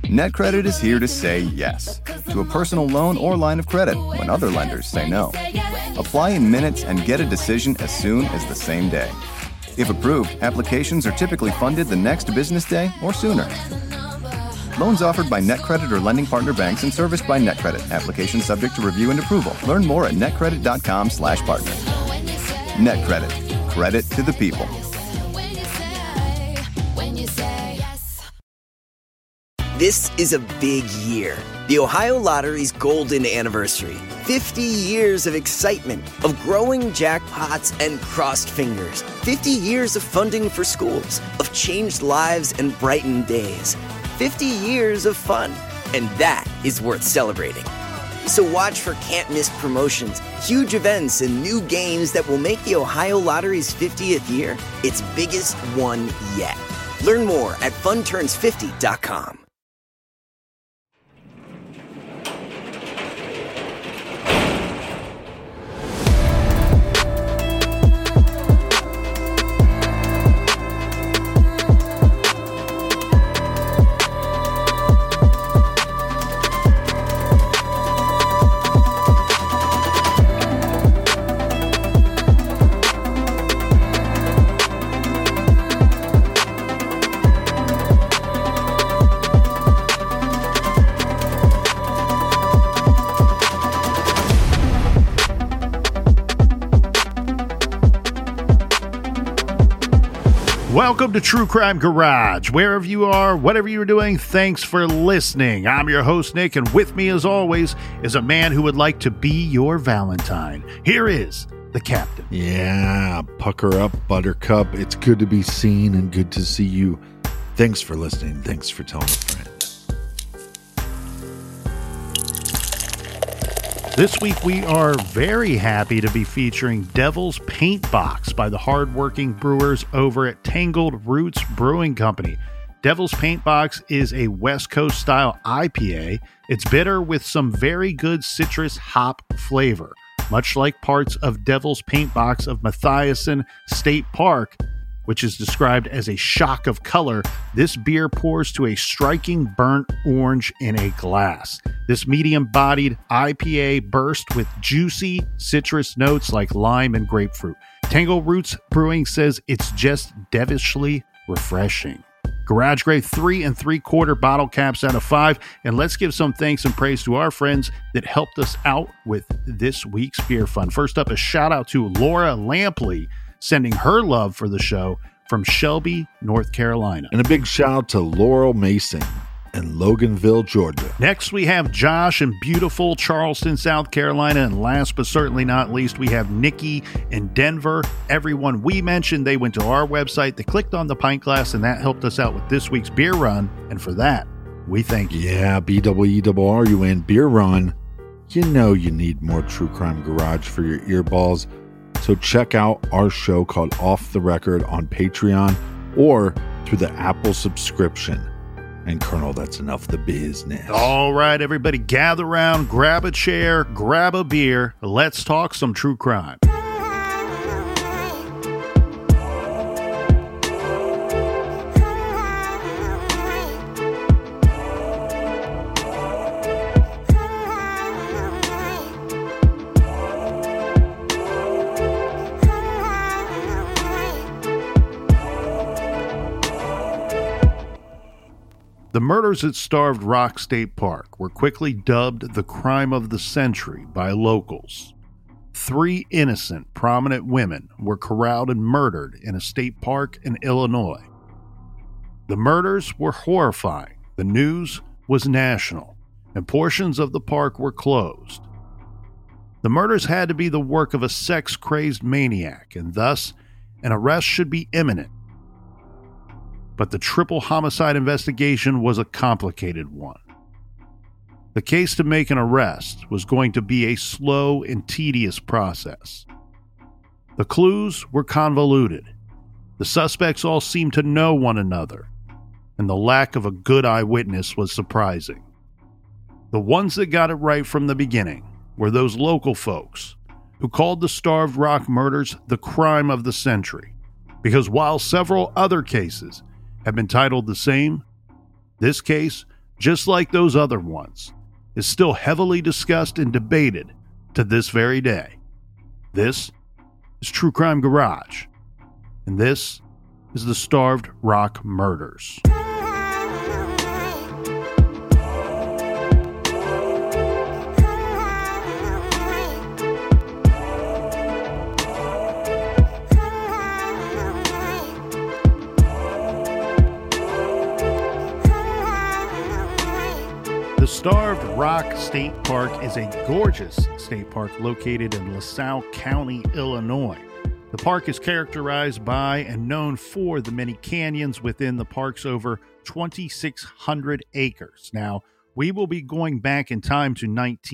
NetCredit is here to say yes to a personal loan or line of credit when other lenders say no. Apply in minutes and get a decision as soon as the same day. If approved, applications are typically funded the next business day or sooner. Loans offered by NetCredit or lending partner banks and serviced by NetCredit. Application subject to review and approval. Learn more at netcredit.com/partner. NetCredit. Credit to the people. This is a big year. The Ohio Lottery's golden anniversary. 50 years of excitement, of growing jackpots and crossed fingers. 50 years of funding for schools, of changed lives and brightened days. 50 years of fun, and that is worth celebrating. So watch for can't-miss promotions, huge events, and new games that will make the Ohio Lottery's 50th year its biggest one yet. Learn more at funturns50.com. Welcome to True Crime Garage. Wherever you are, whatever you're doing, thanks for listening. I'm your host, Nick, and with me, as always, is a man who would like to be your Valentine. Here is the captain. Yeah, pucker up, Buttercup. It's good to be seen and good to see you. Thanks for listening. Thanks for telling a friend. This week, we are very happy to be featuring Devil's Paint Box by the hardworking brewers over at Tangled Roots Brewing Company. Devil's Paint Box is a West Coast style IPA. It's bitter with some very good citrus hop flavor. Much like parts of Devil's Paint Box of Mathiasen State Park, which is described as a shock of color, this beer pours to a striking burnt orange in a glass. This medium-bodied IPA bursts with juicy citrus notes like lime and grapefruit. Tangle Roots Brewing says it's just devilishly refreshing. Garage grade 3 3/4 bottle caps out of 5. And let's give some thanks and praise to our friends that helped us out with this week's beer fund. First up, a shout out to Laura Lampley, sending her love for the show from Shelby, North Carolina. And a big shout out to Laurel Mason in Loganville, Georgia. Next, we have Josh in beautiful Charleston, South Carolina. And last but certainly not least, we have Nikki in Denver. Everyone we mentioned, they went to our website, they clicked on the pint glass, and that helped us out with this week's beer run. And for that, we thank you. Yeah, BWERUN beer run. You know you need more True Crime Garage for your earballs. So check out our show called Off the Record on Patreon or through the Apple subscription. And Colonel, that's enough of the business. All right, everybody, gather around, grab a chair, grab a beer. Let's talk some true crime. The murders at Starved Rock State Park were quickly dubbed the crime of the century by locals. 3 innocent, prominent women were corralled and murdered in a state park in Illinois. The murders were horrifying. The news was national, and portions of the park were closed. The murders had to be the work of a sex-crazed maniac, and thus an arrest should be imminent. But the triple homicide investigation was a complicated one. The case to make an arrest was going to be a slow and tedious process. The clues were convoluted. The suspects all seemed to know one another, and the lack of a good eyewitness was surprising. The ones that got it right from the beginning were those local folks who called the Starved Rock murders the crime of the century, because while several other cases have been titled the same, this case just like those other ones, is still heavily discussed and debated to this very day. This is True Crime Garage, and this is the Starved Rock Murders. The Starved Rock State Park is a gorgeous state park located in LaSalle County, Illinois. The park is characterized by and known for the many canyons within the park's over 2,600 acres. Now, we will be going back in time to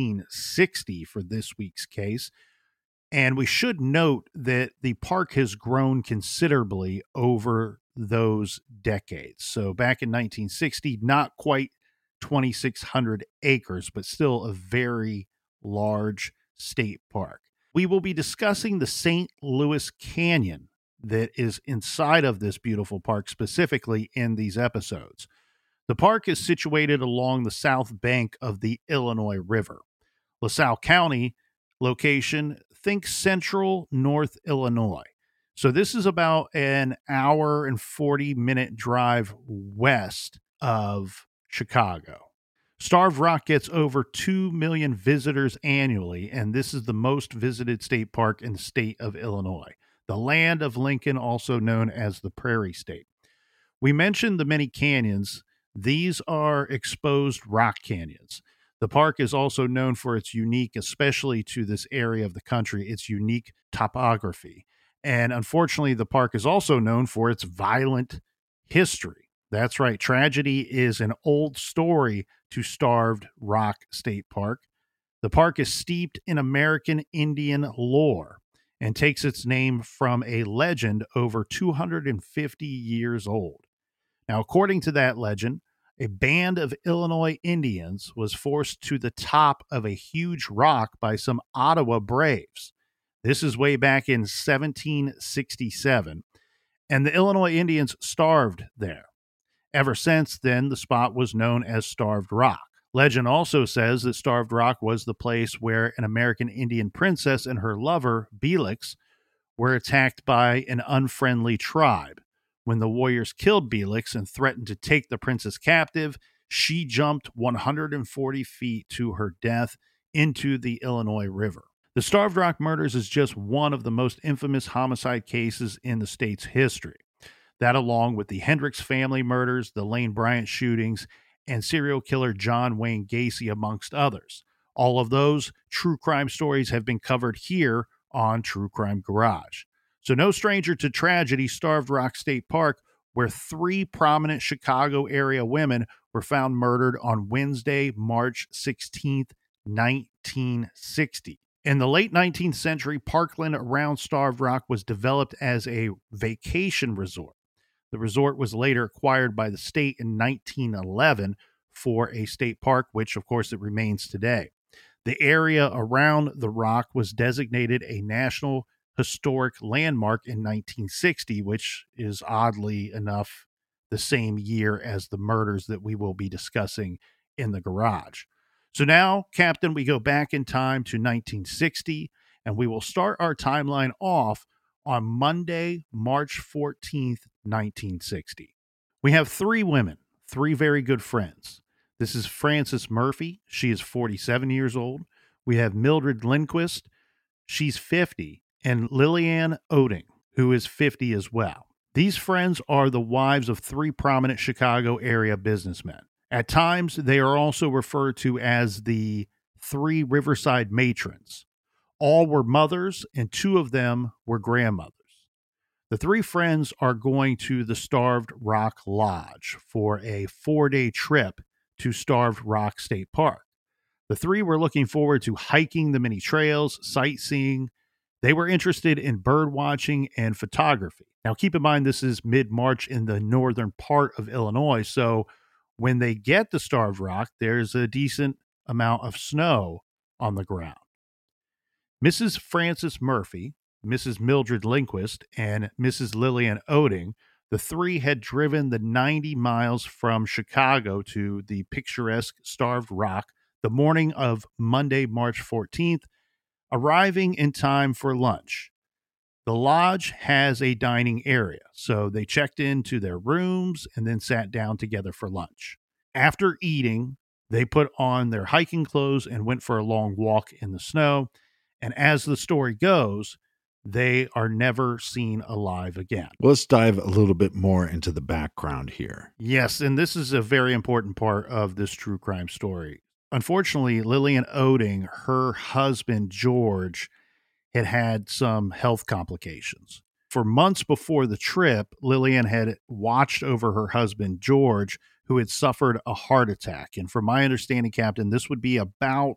1960 for this week's case, and we should note that the park has grown considerably over those decades. So back in 1960, not quite 2,600 acres, but still a very large state park. We will be discussing the St. Louis Canyon that is inside of this beautiful park specifically in these episodes. The park is situated along the south bank of the Illinois River. LaSalle County location, think central North Illinois. So this is about an hour and 40-minute drive west of Chicago. Starved Rock gets over 2 million visitors annually, and this is the most visited state park in the state of Illinois, the land of Lincoln, also known as the Prairie State. We mentioned the many canyons. These are exposed rock canyons. The park is also known for its unique, especially to this area of the country, its unique topography. And unfortunately, the park is also known for its violent history. That's right. Tragedy is an old story to Starved Rock State Park. The park is steeped in American Indian lore and takes its name from a legend over 250 years old. Now, according to that legend, a band of Illinois Indians was forced to the top of a huge rock by some Ottawa Braves. This is way back in 1767, and the Illinois Indians starved there. Ever since then, the spot was known as Starved Rock. Legend also says that Starved Rock was the place where an American Indian princess and her lover, Belix, were attacked by an unfriendly tribe. When the warriors killed Belix and threatened to take the princess captive, she jumped 140 feet to her death into the Illinois River. The Starved Rock Murders is just one of the most infamous homicide cases in the state's history. That, along with the Hendricks family murders, the Lane Bryant shootings, and serial killer John Wayne Gacy, amongst others. All of those true crime stories have been covered here on True Crime Garage. So no stranger to tragedy, Starved Rock State Park, where 3 prominent Chicago area women were found murdered on Wednesday, March 16th, 1960. In the late 19th century, parkland around Starved Rock was developed as a vacation resort. The resort was later acquired by the state in 1911 for a state park, which, of course, it remains today. The area around the rock was designated a National Historic Landmark in 1960, which is oddly enough the same year as the murders that we will be discussing in the garage. So now, Captain, we go back in time to 1960, and we will start our timeline off on Monday, March 14th, 1960. We have 3 women, 3 very good friends. This is Frances Murphy. She is 47 years old. We have Mildred Lindquist. She's 50. And Lillian Oding, who is 50 as well. These friends are the wives of 3 prominent Chicago area businessmen. At times, they are also referred to as the 3 Riverside matrons. All were mothers, and 2 of them were grandmothers. The 3 friends are going to the Starved Rock Lodge for a 4-day trip to Starved Rock State Park. The 3 were looking forward to hiking the many trails, sightseeing. They were interested in bird watching and photography. Now, keep in mind, this is mid-March in the northern part of Illinois, so when they get to Starved Rock, there's a decent amount of snow on the ground. Mrs. Frances Murphy, Mrs. Mildred Lindquist, and Mrs. Lillian Oding, The three had driven the 90 miles from Chicago to the picturesque Starved Rock the morning of Monday, March 14th, arriving in time for lunch. The lodge has a dining area, so they checked into their rooms and then sat down together for lunch. After eating, they put on their hiking clothes and went for a long walk in the snow. And as the story goes, they are never seen alive again. Let's dive a little bit more into the background here. Yes, and this is a very important part of this true crime story. Unfortunately, Lillian Oetting, her husband, George, had some health complications. For months before the trip, Lillian had watched over her husband, George, who had suffered a heart attack. And from my understanding, Captain, this would be about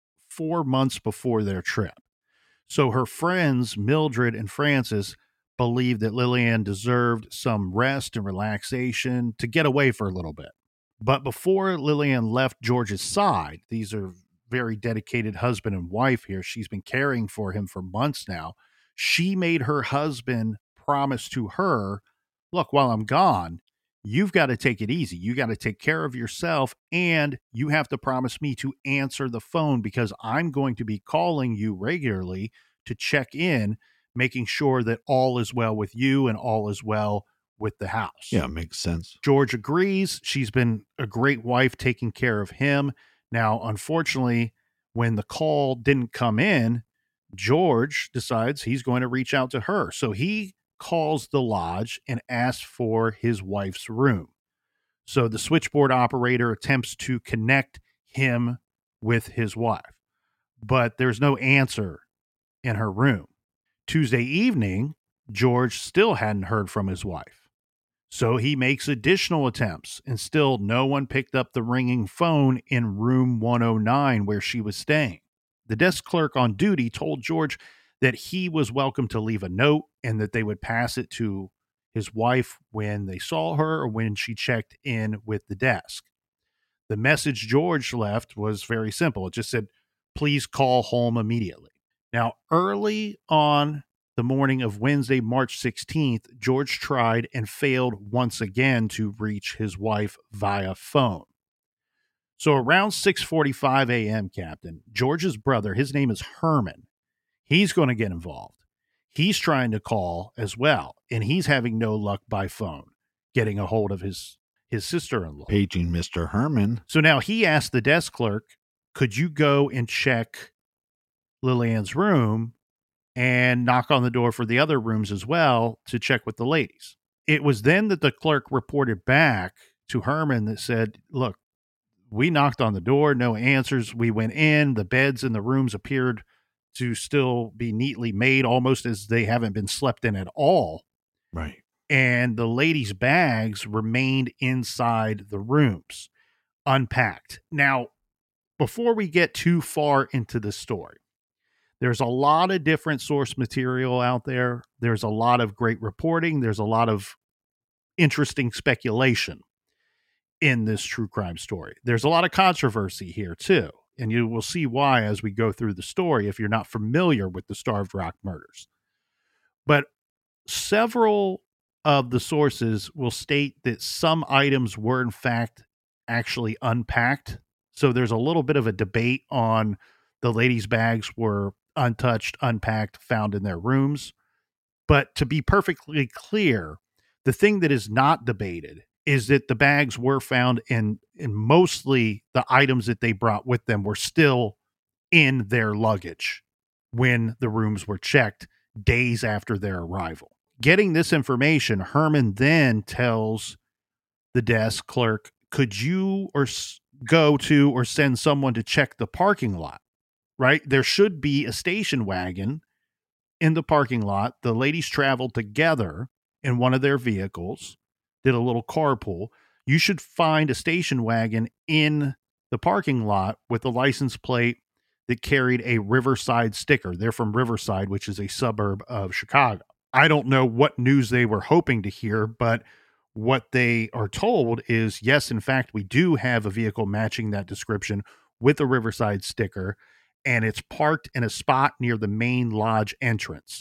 4 months before their trip. So her friends, Mildred and Frances, believed that Lillian deserved some rest and relaxation to get away for a little bit. But before Lillian left George's side, these are very dedicated husband and wife here. She's been caring for him for months now. She made her husband promise to her, look, while I'm gone, you've got to take it easy. You got to take care of yourself, and you have to promise me to answer the phone because I'm going to be calling you regularly to check in, making sure that all is well with you and all is well with the house. Yeah, makes sense. George agrees. She's been a great wife taking care of him. Now, unfortunately, when the call didn't come in, George decides he's going to reach out to her. So he calls the lodge and asks for his wife's room. So the switchboard operator attempts to connect him with his wife, but there's no answer in her room. Tuesday evening, George still hadn't heard from his wife. So he makes additional attempts, and still no one picked up the ringing phone in room 109 where she was staying. The desk clerk on duty told George that he was welcome to leave a note and that they would pass it to his wife when they saw her or when she checked in with the desk. The message George left was very simple. It just said, please call home immediately. Now, early on the morning of Wednesday, March 16th, George tried and failed once again to reach his wife via phone. So around 6:45 a.m., Captain, George's brother, his name is Herman, he's going to get involved. He's trying to call as well, and he's having no luck by phone, getting a hold of his sister-in-law. Paging Mr. Herman. So now he asked the desk clerk, could you go and check Lillian's room and knock on the door for the other rooms as well to check with the ladies? It was then that the clerk reported back to Herman that said, look, we knocked on the door, no answers. We went in, the beds in the rooms appeared to still be neatly made, almost as they haven't been slept in at all. Right. And the ladies' bags remained inside the rooms, unpacked. Now, before we get too far into the story, there's a lot of different source material out there. There's a lot of great reporting. There's a lot of interesting speculation in this true crime story. There's a lot of controversy here too, and you will see why as we go through the story if you're not familiar with the Starved Rock murders. But several of the sources will state that some items were in fact actually unpacked. So there's a little bit of a debate on the ladies' bags were untouched, unpacked, found in their rooms. But to be perfectly clear, the thing that is not debated is that the bags were found and mostly the items that they brought with them were still in their luggage when the rooms were checked days after their arrival. Getting this information, Herman then tells the desk clerk, could you go to or send someone to check the parking lot, right? There should be a station wagon in the parking lot. The ladies traveled together in one of their vehicles, did a little carpool. You should find a station wagon in the parking lot with a license plate that carried a Riverside sticker. They're from Riverside, which is a suburb of Chicago. I don't know what news they were hoping to hear, but what they are told is, yes, in fact, we do have a vehicle matching that description with a Riverside sticker, and it's parked in a spot near the main lodge entrance.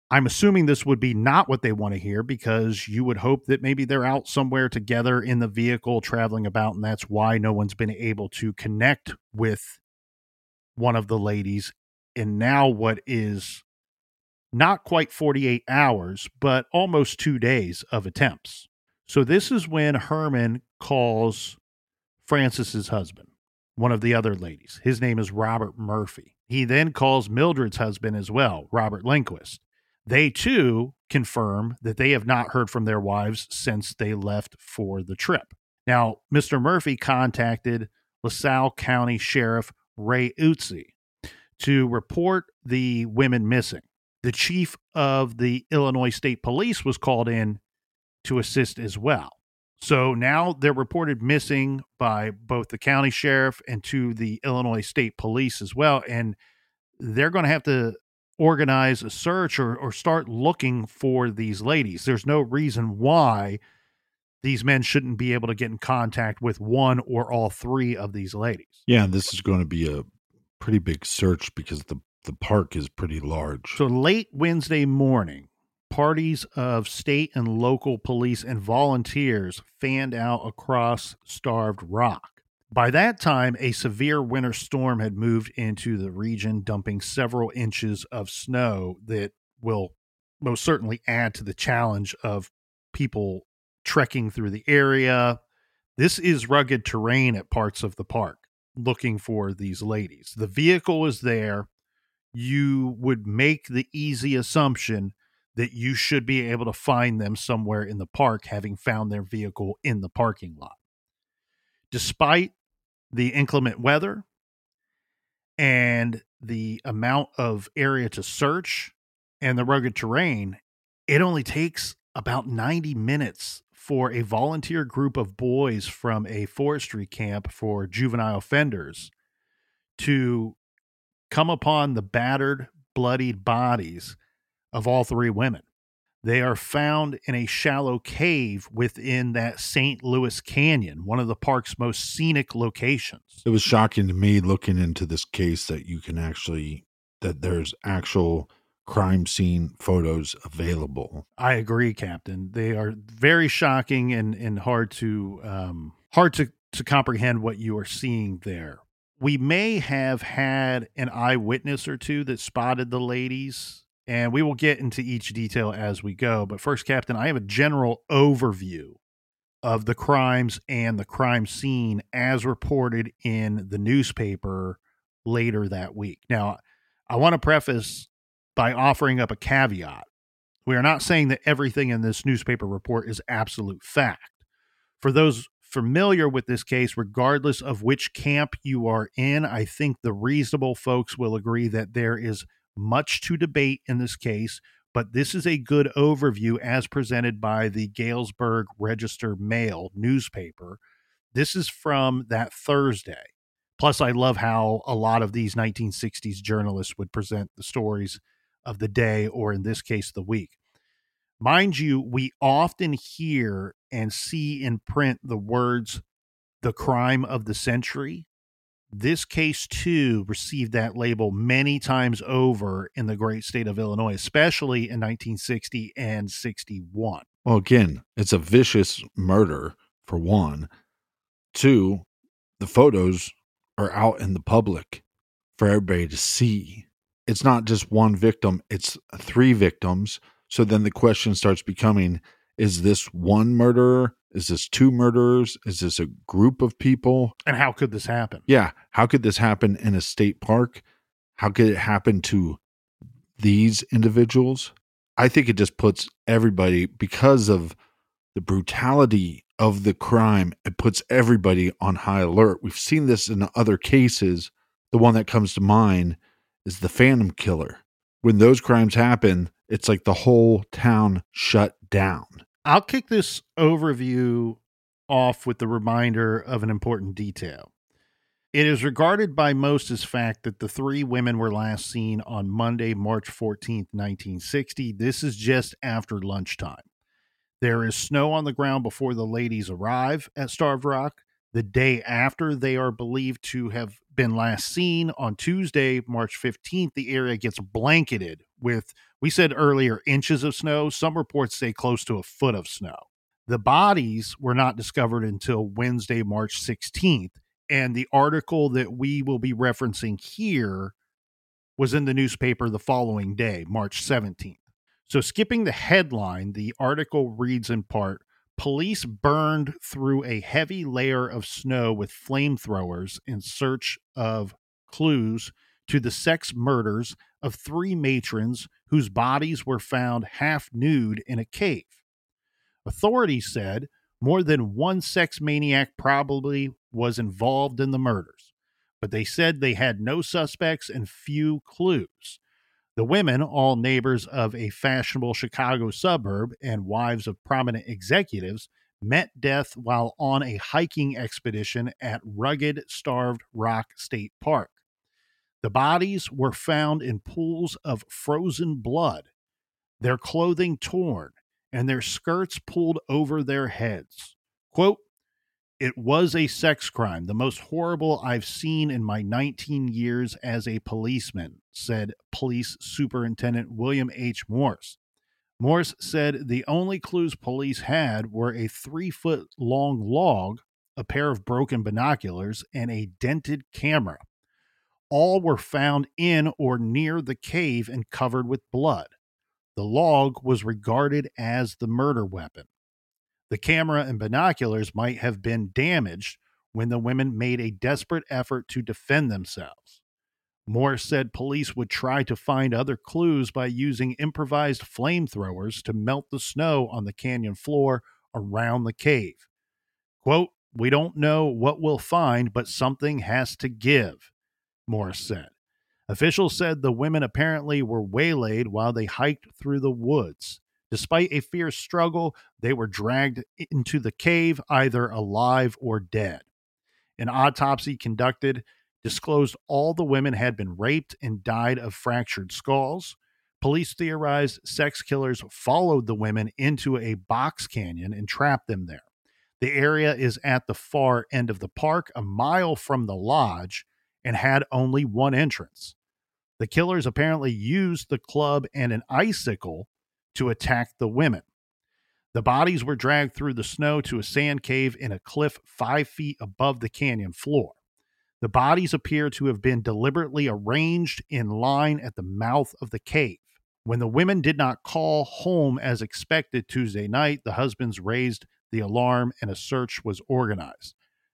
I'm assuming this would be not what they want to hear, because you would hope that maybe they're out somewhere together in the vehicle traveling about, and that's why no one's been able to connect with one of the ladies in now what is not quite 48 hours, but almost 2 days of attempts. So this is when Herman calls Frances's husband, one of the other ladies. His name is Robert Murphy. He then calls Mildred's husband as well, Robert Lindquist. They too confirm that they have not heard from their wives since they left for the trip. Now, Mr. Murphy contacted LaSalle County Sheriff Ray Utze to report the women missing. The chief of the Illinois State Police was called in to assist as well. So now they're reported missing by both the county sheriff and to the Illinois State Police as well. And they're going to have to organize a search or start looking for these ladies. There's no reason why these men shouldn't be able to get in contact with one or all three of these ladies. Yeah, this is going to be a pretty big search because the park is pretty large. So late Wednesday morning, parties of state and local police and volunteers fanned out across Starved Rock. By that time, a severe winter storm had moved into the region, dumping several inches of snow that will most certainly add to the challenge of people trekking through the area. This is rugged terrain at parts of the park, looking for these ladies. The vehicle is there. You would make the easy assumption that you should be able to find them somewhere in the park, having found their vehicle in the parking lot. Despite the inclement weather and the amount of area to search and the rugged terrain, it only takes about 90 minutes for a volunteer group of boys from a forestry camp for juvenile offenders to come upon the battered, bloodied bodies of all three women. They are found in a shallow cave within that St. Louis Canyon, one of the park's most scenic locations. It was shocking to me looking into this case that there's actual crime scene photos available. I agree, Captain. They are very shocking and hard to comprehend what you are seeing there. We may have had an eyewitness or two that spotted the ladies, and we will get into each detail as we go. But first, Captain, I have a general overview of the crimes and the crime scene as reported in the newspaper later that week. Now, I want to preface by offering up a caveat. We are not saying that everything in this newspaper report is absolute fact. For those familiar with this case, regardless of which camp you are in, I think the reasonable folks will agree that there is much to debate in this case, but this is a good overview as presented by the Galesburg Register Mail newspaper. This is from that Thursday. Plus, I love how a lot of these 1960s journalists would present the stories of the day, or in this case, the week. Mind you, we often hear and see in print the words, the crime of the century. This case, too, received that label many times over in the great state of Illinois, especially in 1960 and 61. Well, again, it's a vicious murder, for one. Two, the photos are out in the public for everybody to see. It's not just one victim, it's three victims. So then the question starts becoming, is this one murderer? Is this two murderers? Is this a group of people? And how could this happen? Yeah. How could this happen in a state park? How could it happen to these individuals? I think it just puts everybody, because of the brutality of the crime, it puts everybody on high alert. We've seen this in other cases. The one that comes to mind is the Phantom Killer. When those crimes happen, it's like the whole town shut down. I'll kick this overview off with the reminder of an important detail. It is regarded by most as fact that the three women were last seen on Monday, March 14th, 1960. This is just after lunchtime. There is snow on the ground before the ladies arrive at Starved Rock. The day after they are believed to have been last seen, on Tuesday, March 15th, the area gets blanketed with, we said earlier, inches of snow. Some reports say close to a foot of snow. The bodies were not discovered until Wednesday, March 16th. And the article that we will be referencing here was in the newspaper the following day, March 17th. So skipping the headline, the article reads in part, police burned through a heavy layer of snow with flamethrowers in search of clues to the sex murders of 3 matrons whose bodies were found half nude in a cave. Authorities said more than one sex maniac probably was involved in the murders, but they said they had no suspects and few clues. The women, all neighbors of a fashionable Chicago suburb and wives of prominent executives, met death while on a hiking expedition at rugged Starved Rock State Park. The bodies were found in pools of frozen blood, their clothing torn, and their skirts pulled over their heads. Quote, "It was a sex crime, the most horrible I've seen in my 19 years as a policeman," said Police Superintendent William H. Morse. Morse said the only clues police had were a 3-foot-long log, a pair of broken binoculars, and a dented camera. All were found in or near the cave and covered with blood. The log was regarded as the murder weapon. The camera and binoculars might have been damaged when the women made a desperate effort to defend themselves. Morse said police would try to find other clues by using improvised flamethrowers to melt the snow on the canyon floor around the cave. Quote, "We don't know what we'll find, but something has to give," Morse said. Officials said the women apparently were waylaid while they hiked through the woods. Despite a fierce struggle, they were dragged into the cave, either alive or dead. An autopsy conducted disclosed all the women had been raped and died of fractured skulls. Police theorized sex killers followed the women into a box canyon and trapped them there. The area is at the far end of the park, a mile from the lodge, and had only one entrance. The killers apparently used the club and an icicle to attack the women. The bodies were dragged through the snow to a sand cave in a cliff 5 feet above the canyon floor. The bodies appear to have been deliberately arranged in line at the mouth of the cave. When the women did not call home as expected Tuesday night, the husbands raised the alarm and a search was organized.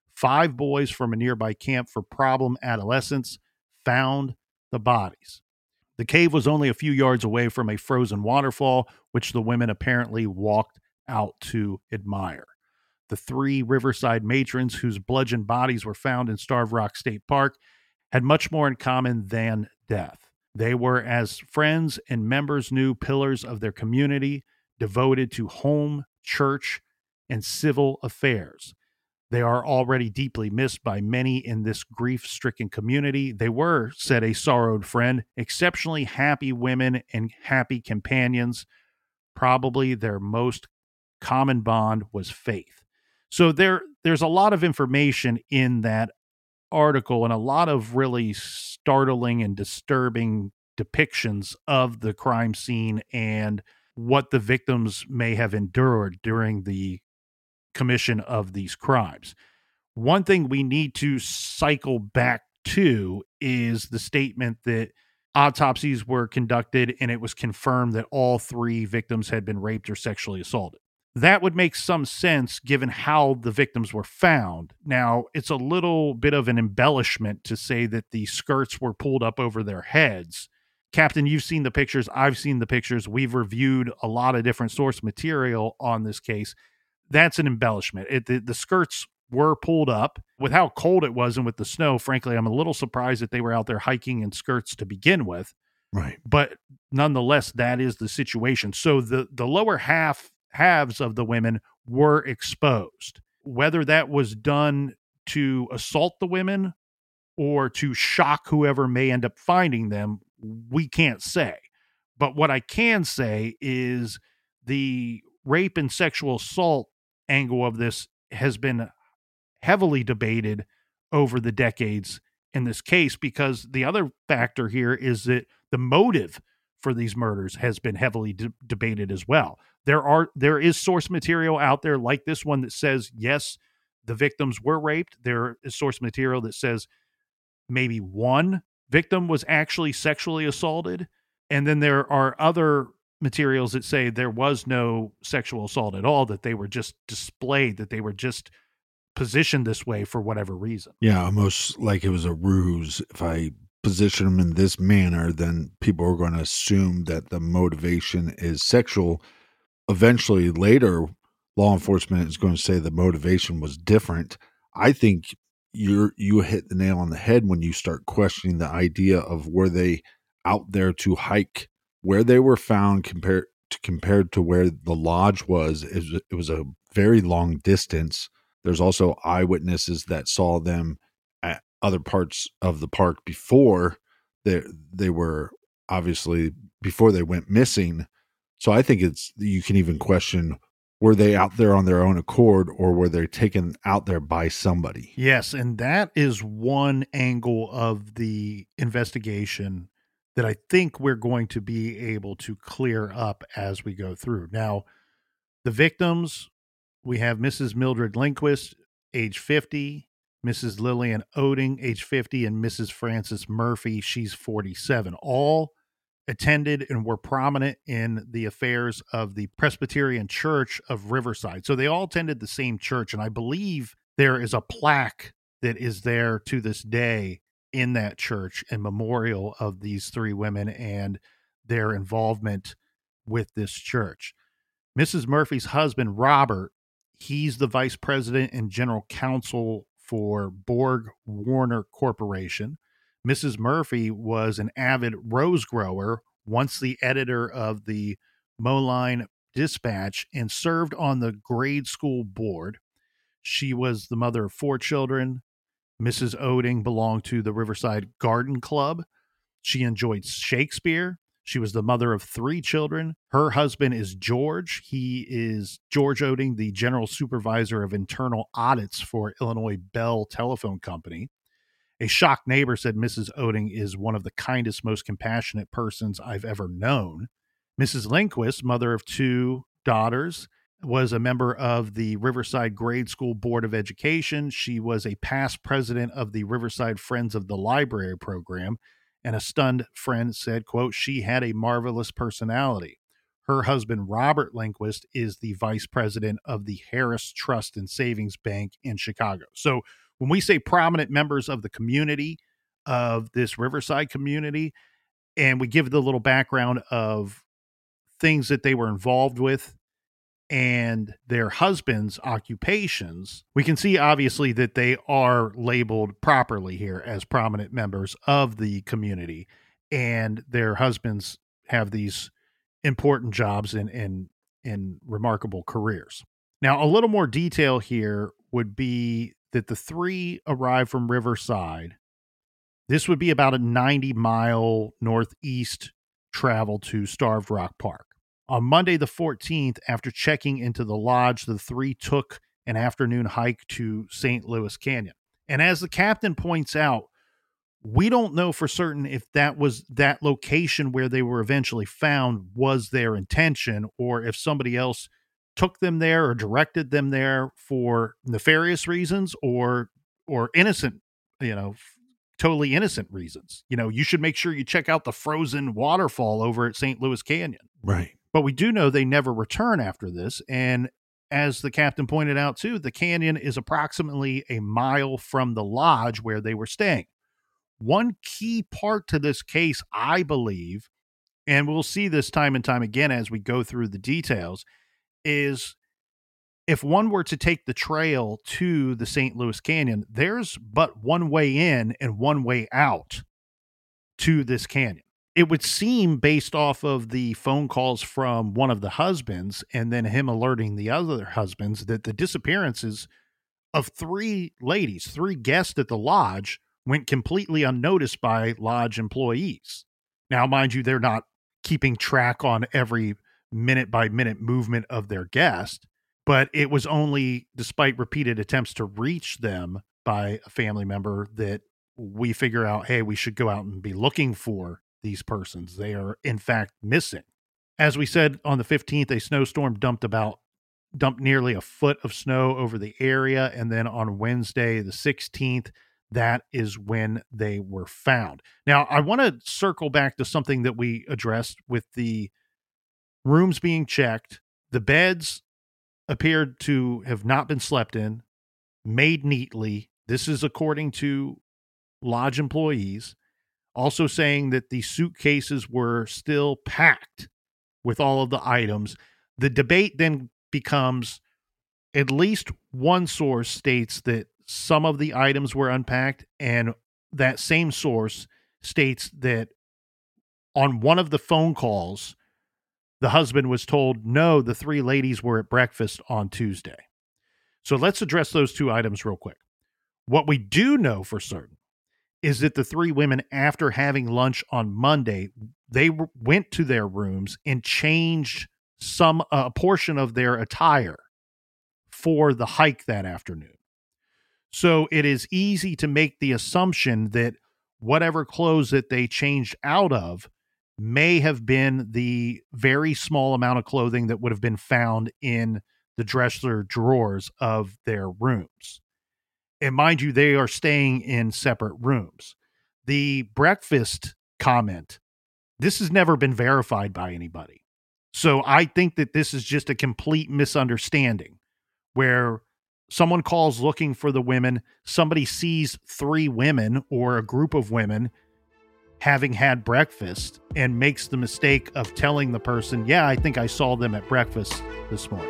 5 boys from a nearby camp for problem adolescents found the bodies. The cave was only a few yards away from a frozen waterfall, which the women apparently walked out to admire. The 3 Riverside matrons whose bludgeoned bodies were found in Starved Rock State Park had much more in common than death. They were, as friends and members knew, pillars of their community, devoted to home, church, and civil affairs. They are already deeply missed by many in this grief-stricken community. They were, said a sorrowed friend, exceptionally happy women and happy companions. Probably their most common bond was faith. So there's a lot of information in that article and a lot of really startling and disturbing depictions of the crime scene and what the victims may have endured during the commission of these crimes. One thing we need to cycle back to is the statement that autopsies were conducted and it was confirmed that all 3 victims had been raped or sexually assaulted. That would make some sense given how the victims were found. Now, it's a little bit of an embellishment to say that the skirts were pulled up over their heads. Captain, you've seen the pictures. I've seen the pictures. We've reviewed a lot of different source material on this case. That's an embellishment. The skirts were pulled up. With how cold it was and with the snow, frankly, I'm a little surprised that they were out there hiking in skirts to begin with. Right. But nonetheless, that is the situation. So the lower halves of the women were exposed. Whether that was done to assault the women or to shock whoever may end up finding them, we can't say. But what I can say is the rape and sexual assault angle of this has been heavily debated over the decades in this case, because the other factor here is that the motive for these murders has been heavily debated as well. There is source material out there like this one that says, yes, the victims were raped. There is source material that says maybe one victim was actually sexually assaulted. And then there are other materials that say there was no sexual assault at all, that they were just displayed, that they were just positioned this way for whatever reason. Yeah, almost like it was a ruse. If I position them in this manner, then people are going to assume that the motivation is sexual. Eventually, later, law enforcement is going to say the motivation was different. I think you hit the nail on the head when you start questioning the idea of were they out there to hike where they were found compared to where the lodge was. It was a very long distance. There's also eyewitnesses that saw them at other parts of the park before they were obviously before they went missing. So I think you can even question, were they out there on their own accord or were they taken out there by somebody? Yes, and that is one angle of the investigation that I think we're going to be able to clear up as we go through. Now, the victims, we have Mrs. Mildred Lindquist, age 50, Mrs. Lillian Oding, age 50, and Mrs. Frances Murphy, she's 47. All attended and were prominent in the affairs of the Presbyterian Church of Riverside. So they all attended the same church, and I believe there is a plaque that is there to this day in that church in memorial of these three women and their involvement with this church. Mrs. Murphy's husband, Robert, he's the vice president and general counsel for Borg Warner Corporation. Mrs. Murphy was an avid rose grower, once the editor of the Moline Dispatch, and served on the grade school board. She was the mother of 4 children. Mrs. Oding belonged to the Riverside Garden Club. She enjoyed Shakespeare. She was the mother of 3 children. Her husband is George. He is George Oding, the general supervisor of internal audits for Illinois Bell Telephone Company. A shocked neighbor said Mrs. Oding is one of the kindest, most compassionate persons I've ever known. Mrs. Lindquist, mother of 2 daughters, was a member of the Riverside Grade School Board of Education. She was a past president of the Riverside Friends of the Library program. And a stunned friend said, quote, she had a marvelous personality. Her husband, Robert Lindquist, is the vice president of the Harris Trust and Savings Bank in Chicago. So when we say prominent members of the community, of this Riverside community, and we give the little background of things that they were involved with and their husbands' occupations, we can see obviously that they are labeled properly here as prominent members of the community, and their husbands have these important jobs and remarkable careers. Now, a little more detail here would be that the 3 arrived from Riverside. This would be about a 90-mile northeast travel to Starved Rock Park. On Monday the 14th, after checking into the lodge, the 3 took an afternoon hike to St. Louis Canyon. And as the captain points out, we don't know for certain if that was that location where they were eventually found was their intention, or if somebody else took them there or directed them there for nefarious reasons or innocent, totally innocent reasons. You should make sure you check out the frozen waterfall over at St. Louis Canyon. Right. But we do know they never return after this. And as the captain pointed out too, the canyon is approximately a mile from the lodge where they were staying. One key part to this case, I believe, and we'll see this time and time again as we go through the details, is if one were to take the trail to the St. Louis Canyon, there's but one way in and one way out to this canyon. It would seem, based off of the phone calls from one of the husbands and then him alerting the other husbands, that the disappearances of 3 ladies, 3 guests at the lodge, went completely unnoticed by lodge employees. Now, mind you, they're not keeping track on every minute by minute movement of their guest, But it was only despite repeated attempts to reach them by a family member that we figure out, hey, we should go out and be looking for these persons. They are, in fact, missing. As we said, on the 15th, a snowstorm dumped nearly a foot of snow over the area. And then on Wednesday, the 16th, that is when they were found. Now, I want to circle back to something that we addressed with the rooms being checked. The beds appeared to have not been slept in, made neatly. This is according to lodge employees, also saying that the suitcases were still packed with all of the items. The debate then becomes, at least one source states that some of the items were unpacked, and that same source states that on one of the phone calls, the husband was told, no, the three ladies were at breakfast on Tuesday. So let's address those two items real quick. What we do know for certain is that the three women, after having lunch on Monday, they went to their rooms and changed a portion of their attire for the hike that afternoon. So it is easy to make the assumption that whatever clothes that they changed out of may have been the very small amount of clothing that would have been found in the dresser drawers of their rooms. And mind you, they are staying in separate rooms. The breakfast comment, this has never been verified by anybody. So I think that this is just a complete misunderstanding where someone calls looking for the women, somebody sees three women or a group of women having had breakfast and makes the mistake of telling the person, yeah, I think I saw them at breakfast this morning.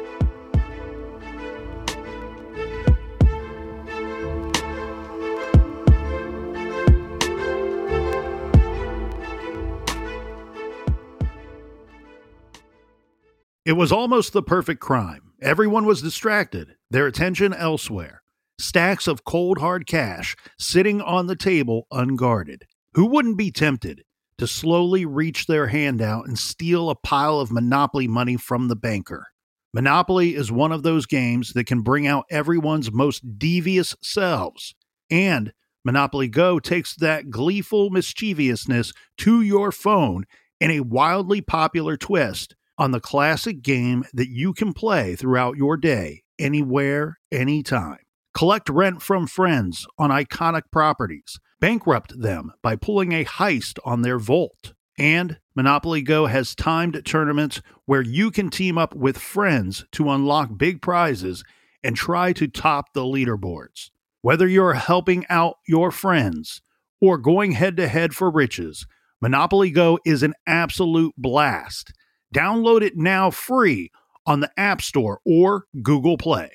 It was almost the perfect crime. Everyone was distracted, their attention elsewhere. Stacks of cold hard cash sitting on the table unguarded. Who wouldn't be tempted to slowly reach their hand out and steal a pile of Monopoly money from the banker? Monopoly is one of those games that can bring out everyone's most devious selves. And Monopoly Go takes that gleeful mischievousness to your phone in a wildly popular twist on the classic game that you can play throughout your day, anywhere, anytime. Collect rent from friends on iconic properties. Bankrupt them by pulling a heist on their vault. And Monopoly Go has timed tournaments where you can team up with friends to unlock big prizes and try to top the leaderboards. Whether you're helping out your friends or going head-to-head for riches, Monopoly Go is an absolute blast. Download it now free on the App Store or Google Play.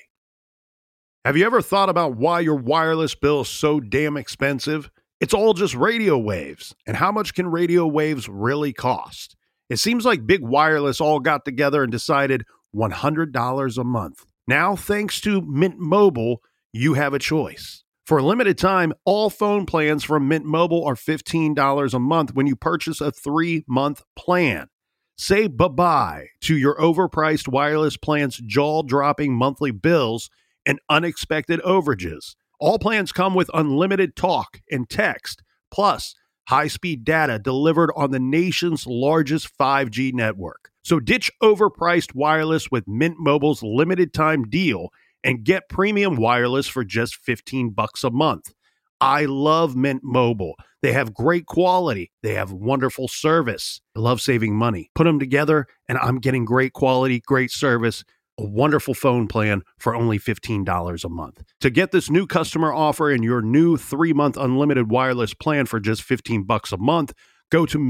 Have you ever thought about why your wireless bill is so damn expensive? It's all just radio waves. And how much can radio waves really cost? It seems like Big Wireless all got together and decided $100 a month. Now, thanks to Mint Mobile, you have a choice. For a limited time, all phone plans from Mint Mobile are $15 a month when you purchase a 3-month plan. Say bye-bye to your overpriced wireless plan's jaw-dropping monthly bills and unexpected overages. All plans come with unlimited talk and text, plus high-speed data delivered on the nation's largest 5G network. So ditch overpriced wireless with Mint Mobile's limited-time deal and get premium wireless for just $15 a month. I love Mint Mobile. They have great quality. They have wonderful service. I love saving money. Put them together, and I'm getting great quality, great service, a wonderful phone plan for only $15 a month. To get this new customer offer and your new 3-month unlimited wireless plan for just $15 a month, go to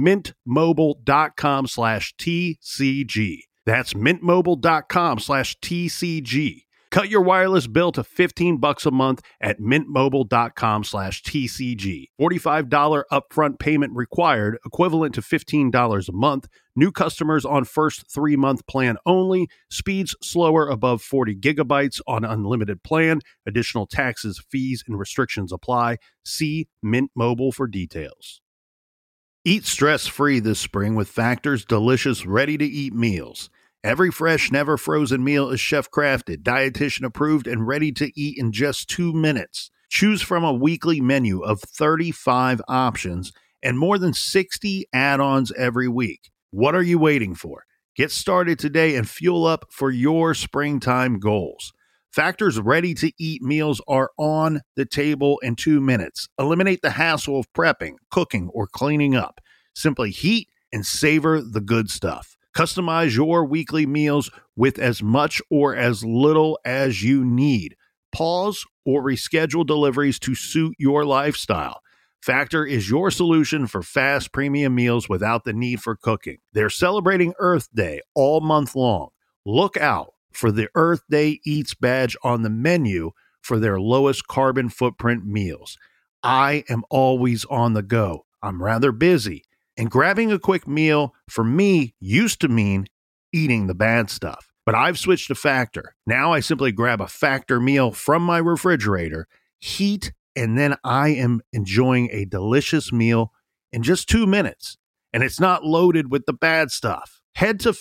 mintmobile.com/TCG. That's mintmobile.com/TCG. Cut your wireless bill to $15 a month at mintmobile.com/TCG. $45 upfront payment required, equivalent to $15 a month. New customers on first 3-month plan only. Speeds slower above 40 gigabytes on unlimited plan. Additional taxes, fees, and restrictions apply. See Mint Mobile for details. Eat stress-free this spring with Factor's delicious ready-to-eat meals. Every fresh, never frozen meal is chef crafted, dietitian approved, and ready to eat in just 2 minutes. Choose from a weekly menu of 35 options and more than 60 add-ons every week. What are you waiting for? Get started today and fuel up for your springtime goals. Factor's ready-to-eat meals are on the table in 2 minutes. Eliminate the hassle of prepping, cooking, or cleaning up. Simply heat and savor the good stuff. Customize your weekly meals with as much or as little as you need. Pause or reschedule deliveries to suit your lifestyle. Factor is your solution for fast premium meals without the need for cooking. They're celebrating Earth Day all month long. Look out for the Earth Day Eats badge on the menu for their lowest carbon footprint meals. I am always on the go. I'm rather busy, and grabbing a quick meal for me used to mean eating the bad stuff. But I've switched to Factor. Now I simply grab a Factor meal from my refrigerator, heat, and then I am enjoying a delicious meal in just 2 minutes. And it's not loaded with the bad stuff. Head to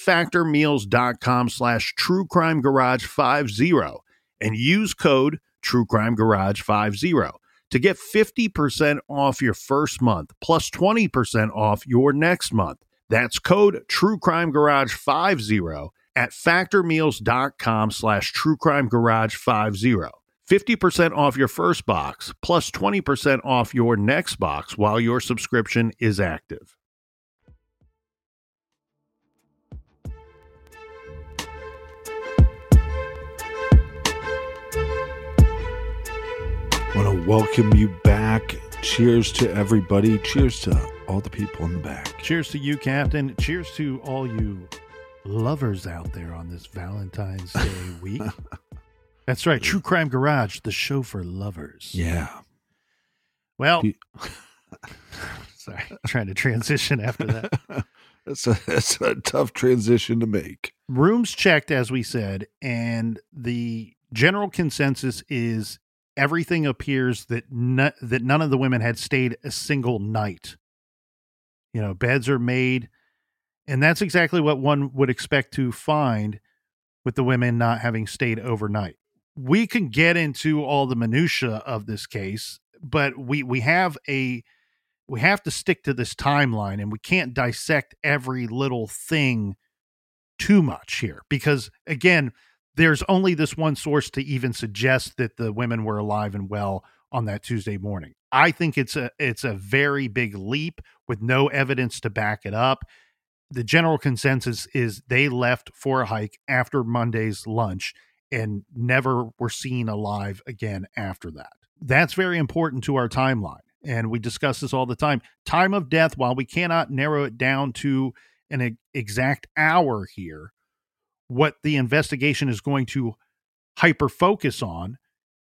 factormeals.com/truecrimegarage50 and use code truecrimegarage50 to get 50% off your first month plus 20% off your next month. That's code truecrimegarage50 at factormeals.com/truecrimegarage50. 50% off your first box plus 20% off your next box while your subscription is active. I want to welcome you back. Cheers to everybody. Cheers to all the people in the back. Cheers to you, Captain. Cheers to all you lovers out there on this Valentine's Day week. That's right. True Crime Garage, the show for lovers. Yeah. Well, sorry, trying to transition after that. That's a tough transition to make. Rooms checked, as we said, and the general consensus is everything appears that that none of the women had stayed a single night. You know, beds are made, and that's exactly what one would expect to find with the women not having stayed overnight. We can get into all the minutia of this case, but we have to stick to this timeline, and we can't dissect every little thing too much here because, again, there's only this one source to even suggest that the women were alive and well on that Tuesday morning. I think it's a very big leap with no evidence to back it up. The general consensus is they left for a hike after Monday's lunch and never were seen alive again after that. That's very important to our timeline. And we discuss this all the time. Time of death, while we cannot narrow it down to an exact hour here, what the investigation is going to hyper focus on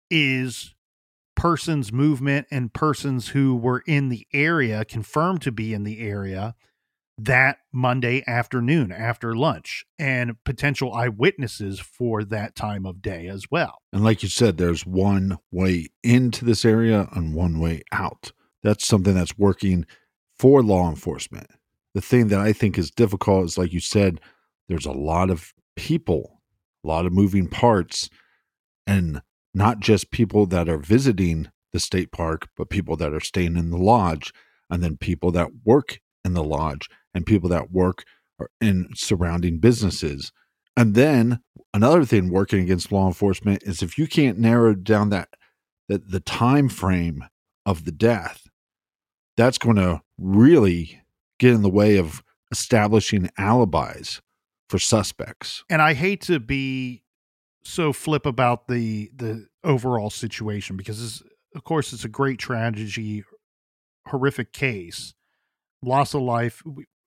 is persons' movement and persons who were in the area, confirmed to be in the area that Monday afternoon after lunch, and potential eyewitnesses for that time of day as well. And like you said, there's one way into this area and one way out. That's something that's working for law enforcement. The thing that I think is difficult is, like you said, there's a lot of people, a lot of moving parts, and not just people that are visiting the state park, but people that are staying in the lodge, and then people that work in the lodge, and people that work in surrounding businesses. And then another thing working against law enforcement is if you can't narrow down that the time frame of the death, that's going to really get in the way of establishing alibis for suspects. And I hate to be so flip about the overall situation because, of course, it's a great tragedy, horrific case, loss of life.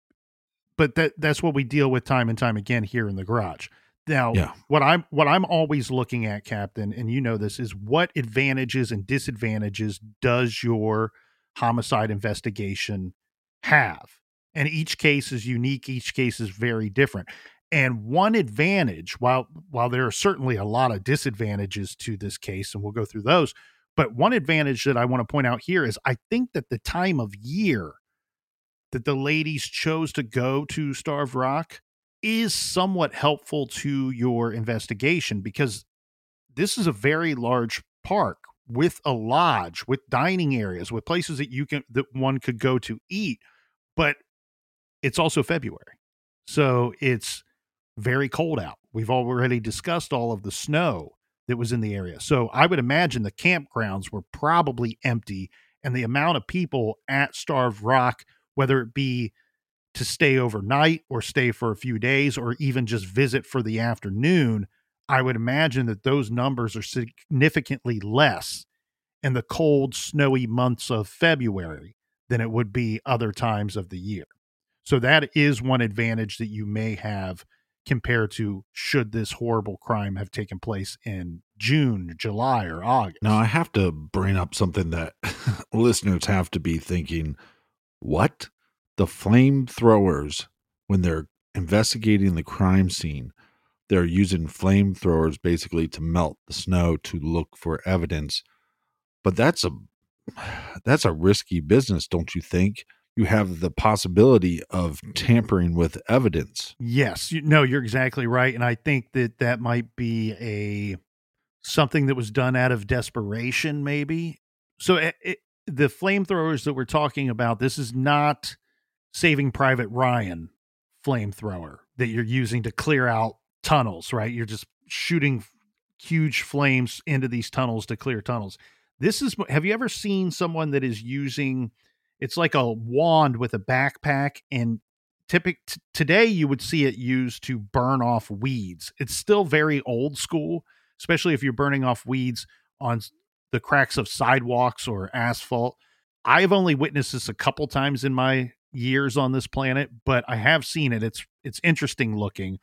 But that's what we deal with time and time again here in the garage. Now, what I'm always looking at, Captain, and you know this, is what advantages and disadvantages does your homicide investigation have? And each case is unique. Each case is very different. And one advantage, while there are certainly a lot of disadvantages to this case, and we'll go through those, but one advantage that I want to point out here is I think that the time of year that the ladies chose to go to Starved Rock is somewhat helpful to your investigation because this is a very large park with a lodge, with dining areas, with places that one could go to eat, but it's also February. So it's very cold out. We've already discussed all of the snow that was in the area. So I would imagine the campgrounds were probably empty, and the amount of people at Starved Rock, whether it be to stay overnight or stay for a few days or even just visit for the afternoon, I would imagine that those numbers are significantly less in the cold, snowy months of February than it would be other times of the year. So that is one advantage that you may have compared to should this horrible crime have taken place in June, July, or August. Now, I have to bring up something that listeners have to be thinking, what? The flamethrowers, when they're investigating the crime scene, they're using flamethrowers basically to melt the snow to look for evidence. But that's a risky business, don't you think? You have the possibility of tampering with evidence. Yes, you're exactly right, and I think that might be something that was done out of desperation, maybe. So the flamethrowers that we're talking about, this is not Saving Private Ryan flamethrower that you're using to clear out tunnels, right? You're just shooting huge flames into these tunnels to clear tunnels. Have you ever seen someone that is using, it's like a wand with a backpack, and today you would see it used to burn off weeds. It's still very old school, especially if you're burning off weeds on the cracks of sidewalks or asphalt. I've only witnessed this a couple times in my years on this planet, but I have seen it. It's interesting looking.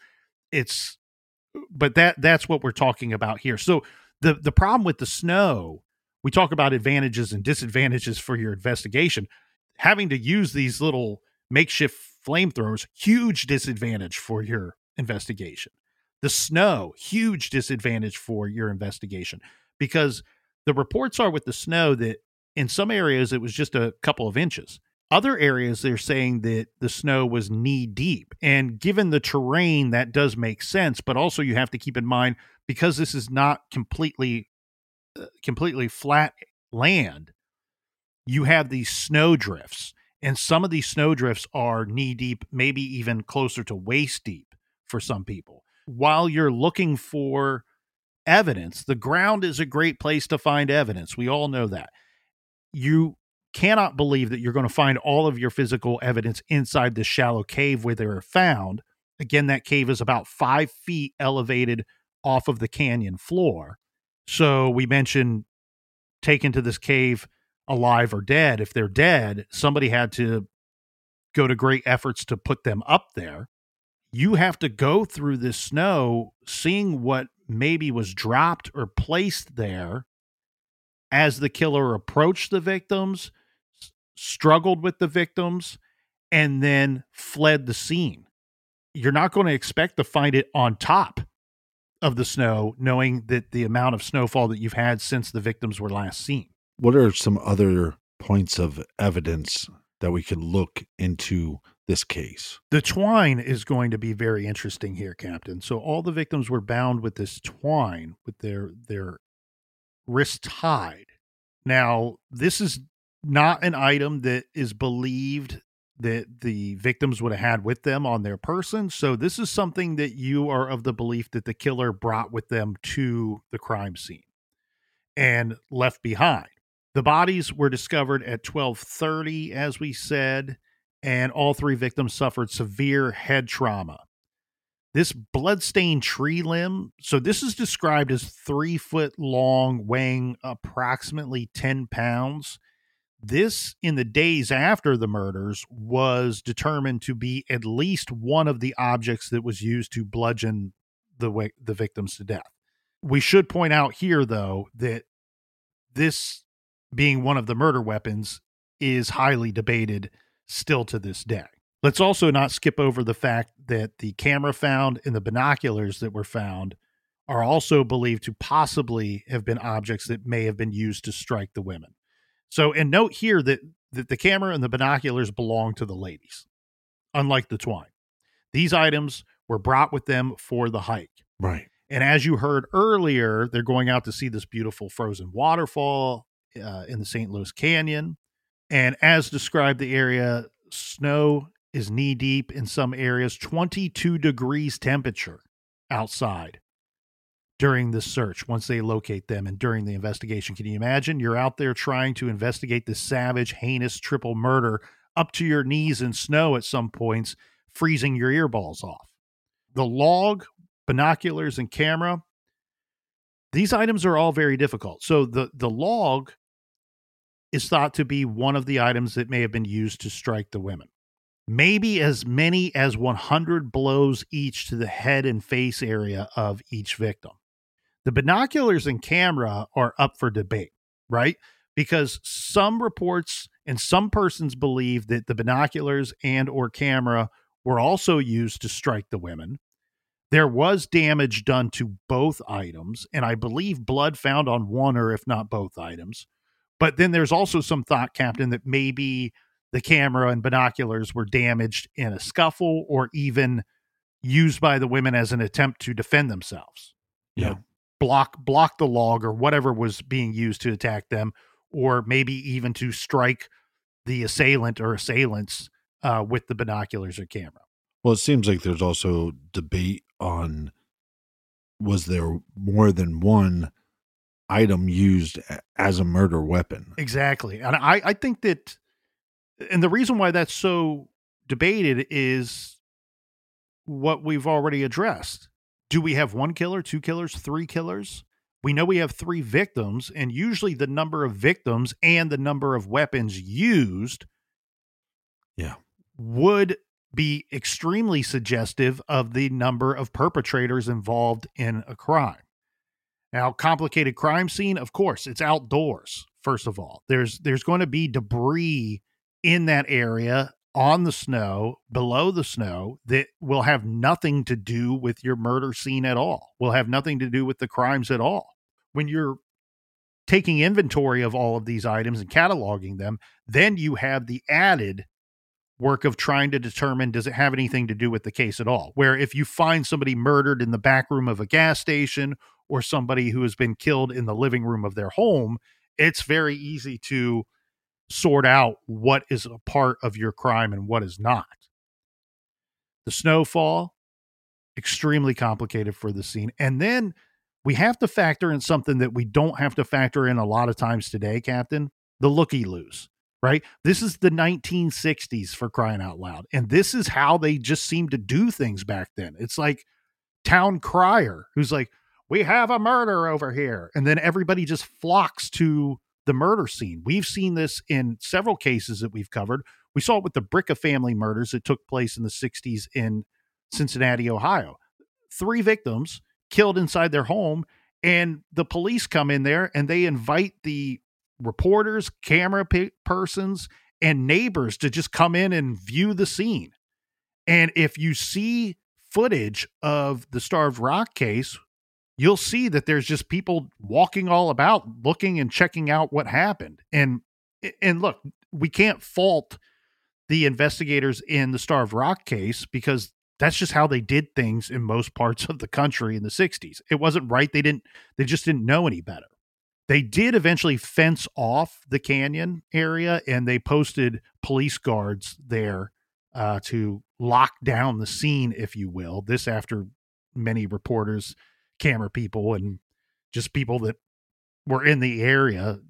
But that's what we're talking about here. So the problem with the snow, we talk about advantages and disadvantages for your investigation. Having to use these little makeshift flamethrowers, huge disadvantage for your investigation. The snow, huge disadvantage for your investigation, because the reports are with the snow that in some areas it was just a couple of inches. Other areas, they're saying that the snow was knee deep. And given the terrain, that does make sense. But also you have to keep in mind, because this is not completely flat land, you have these snow drifts. And some of these snow drifts are knee deep, maybe even closer to waist deep for some people. While you're looking for evidence, the ground is a great place to find evidence. We all know that. You cannot believe that you're going to find all of your physical evidence inside this shallow cave where they were found. Again, that cave is about 5 feet elevated off of the canyon floor. So we mentioned taken to this cave alive or dead. If they're dead, somebody had to go to great efforts to put them up there. You have to go through this snow, seeing what maybe was dropped or placed there as the killer approached the victims, struggled with the victims, and then fled the scene. You're not going to expect to find it on top of the snow, knowing that the amount of snowfall that you've had since the victims were last seen. What are some other points of evidence that we could look into this case? The twine is going to be very interesting here, Captain. So all the victims were bound with this twine with their wrist tied. Now, this is not an item that is believed that the victims would have had with them on their person. So this is something that you are of the belief that the killer brought with them to the crime scene and left behind. The bodies were discovered at 12:30, as we said, and all 3 victims suffered severe head trauma. This bloodstained tree limb, so this is described as 3 foot long, weighing approximately 10 pounds. This, in the days after the murders, was determined to be at least one of the objects that was used to bludgeon the victims to death. We should point out here, though, that this being one of the murder weapons is highly debated still to this day. Let's also not skip over the fact that the camera found and the binoculars that were found are also believed to possibly have been objects that may have been used to strike the women. So, and note here that the camera and the binoculars belong to the ladies, unlike the twine. These items were brought with them for the hike. Right. And as you heard earlier, they're going out to see this beautiful frozen waterfall in the St. Louis Canyon. And as described, the area, snow is knee deep in some areas, 22 degrees temperature outside during this search once they locate them and during the investigation. Can you imagine? You're out there trying to investigate this savage, heinous triple murder up to your knees in snow at some points, freezing your earballs off. The log, binoculars, and camera, these items are all very difficult. So the log is thought to be one of the items that may have been used to strike the women. Maybe as many as 100 blows each to the head and face area of each victim. The binoculars and camera are up for debate, right? Because some reports and some persons believe that the binoculars and or camera were also used to strike the women. There was damage done to both items, and I believe blood found on one or if not both items. But then there's also some thought, Captain, that maybe the camera and binoculars were damaged in a scuffle or even used by the women as an attempt to defend themselves. Yeah. You know, block the log or whatever was being used to attack them, or maybe even to strike the assailant or assailants with the binoculars or camera. Well, it seems like there's also debate on, was there more than one item used as a murder weapon? Exactly. And I think that, and the reason why that's so debated is what we've already addressed. Do we have one killer, two killers, three killers? We know we have three victims, and usually the number of victims and the number of weapons used would be extremely suggestive of the number of perpetrators involved in a crime. Now, complicated crime scene, of course, it's outdoors. First of all, there's going to be debris in that area, on the snow, below the snow, that will have nothing to do with your murder scene at all, will have nothing to do with the crimes at all. When you're taking inventory of all of these items and cataloging them, then you have the added work of trying to determine, does it have anything to do with the case at all? Where if you find somebody murdered in the back room of a gas station or somebody who has been killed in the living room of their home, it's very easy to sort out what is a part of your crime and what is not. The snowfall, extremely complicated for the scene. And then we have to factor in something that we don't have to factor in a lot of times today, Captain, the looky-loos, right? This is the 1960s, for crying out loud. And this is how they just seemed to do things back then. It's like town crier who's like, we have a murder over here. And then everybody just flocks to the murder scene. We've seen this in several cases that we've covered. We saw it with the Bricka family murders that took place in the 60s in Cincinnati, Ohio. 3 victims killed inside their home, and the police come in there and they invite the reporters, camera persons, and neighbors to just come in and view the scene. And if you see footage of the Starved Rock case, you'll see that there's just people walking all about, looking and checking out what happened. And look, we can't fault the investigators in the Starved Rock case because that's just how they did things in most parts of the country in the 60s. It wasn't right. They just didn't know any better. They did eventually fence off the canyon area, and they posted police guards there to lock down the scene, if you will. This after many reporters, camera people, and just people that were in the area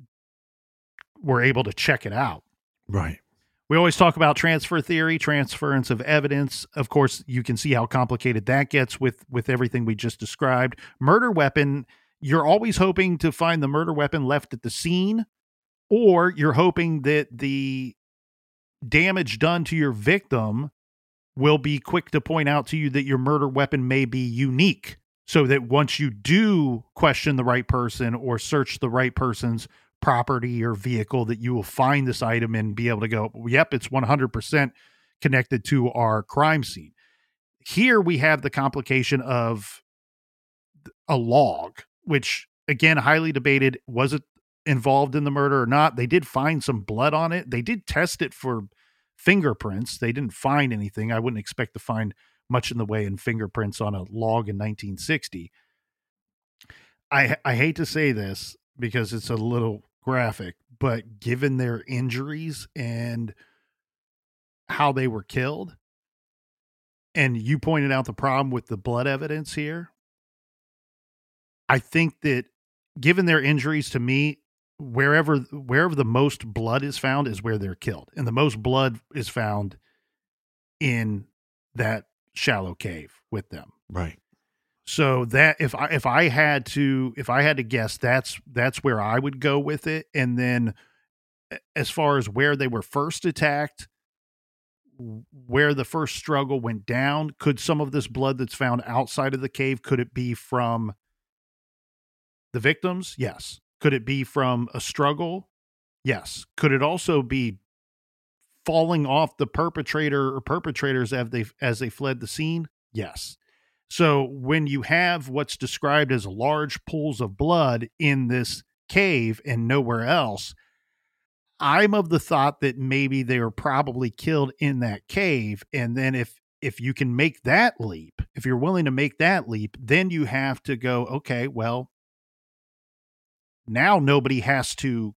were able to check it out. Right. We always talk about transfer theory, transference of evidence. Of course, you can see how complicated that gets with everything we just described. Murder weapon, you're always hoping to find the murder weapon left at the scene, or you're hoping that the damage done to your victim will be quick to point out to you that your murder weapon may be unique, so that once you do question the right person or search the right person's property or vehicle, that you will find this item and be able to go, yep, it's 100% connected to our crime scene. Here we have the complication of a log, which again, highly debated. Was it involved in the murder or not? They did find some blood on it. They did test it for fingerprints. They didn't find anything. I wouldn't expect to find much in the way in fingerprints on a log in 1960. I hate to say this because it's a little graphic, but given their injuries and how they were killed, and you pointed out the problem with the blood evidence here, I think that given their injuries, to me, wherever the most blood is found is where they're killed. And the most blood is found in that shallow cave with them. Right. So that if I had to guess, that's where I would go with it. And then as far as where they were first attacked, where the first struggle went down, could some of this blood that's found outside of the cave, could it be from the victims? Yes. Could it be from a struggle? Yes. Could it also be falling off the perpetrator or perpetrators as they fled the scene? Yes. So when you have what's described as large pools of blood in this cave and nowhere else, I'm of the thought that maybe they were probably killed in that cave. And then if you can make that leap, if you're willing to make that leap, then you have to go, okay, well, now nobody has to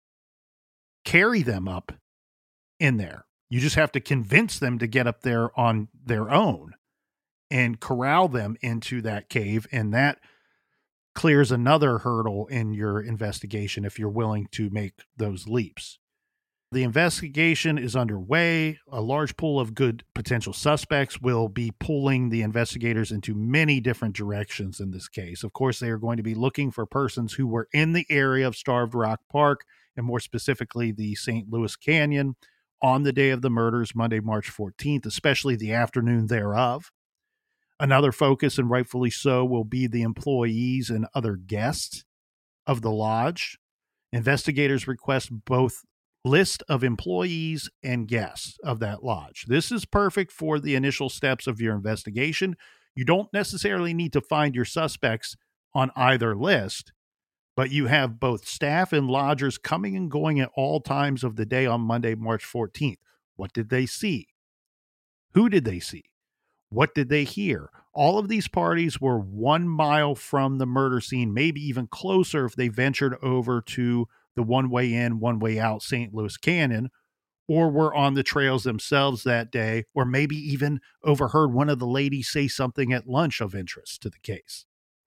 carry them up in there. You just have to convince them to get up there on their own and corral them into that cave. And that clears another hurdle in your investigation if you're willing to make those leaps. The investigation is underway. A large pool of good potential suspects will be pulling the investigators into many different directions in this case. Of course, they are going to be looking for persons who were in the area of Starved Rock Park, and more specifically, the St. Louis Canyon, on the day of the murders, Monday, March 14th, especially the afternoon thereof. Another focus, and rightfully so, will be the employees and other guests of the lodge. Investigators request both list of employees and guests of that lodge. This is perfect for the initial steps of your investigation. You don't necessarily need to find your suspects on either list, but you have both staff and lodgers coming and going at all times of the day on Monday, March 14th. What did they see? Who did they see? What did they hear? All of these parties were 1 mile from the murder scene, maybe even closer if they ventured over to the one-way in, one-way out St. Louis Canyon, or were on the trails themselves that day, or maybe even overheard one of the ladies say something at lunch of interest to the case.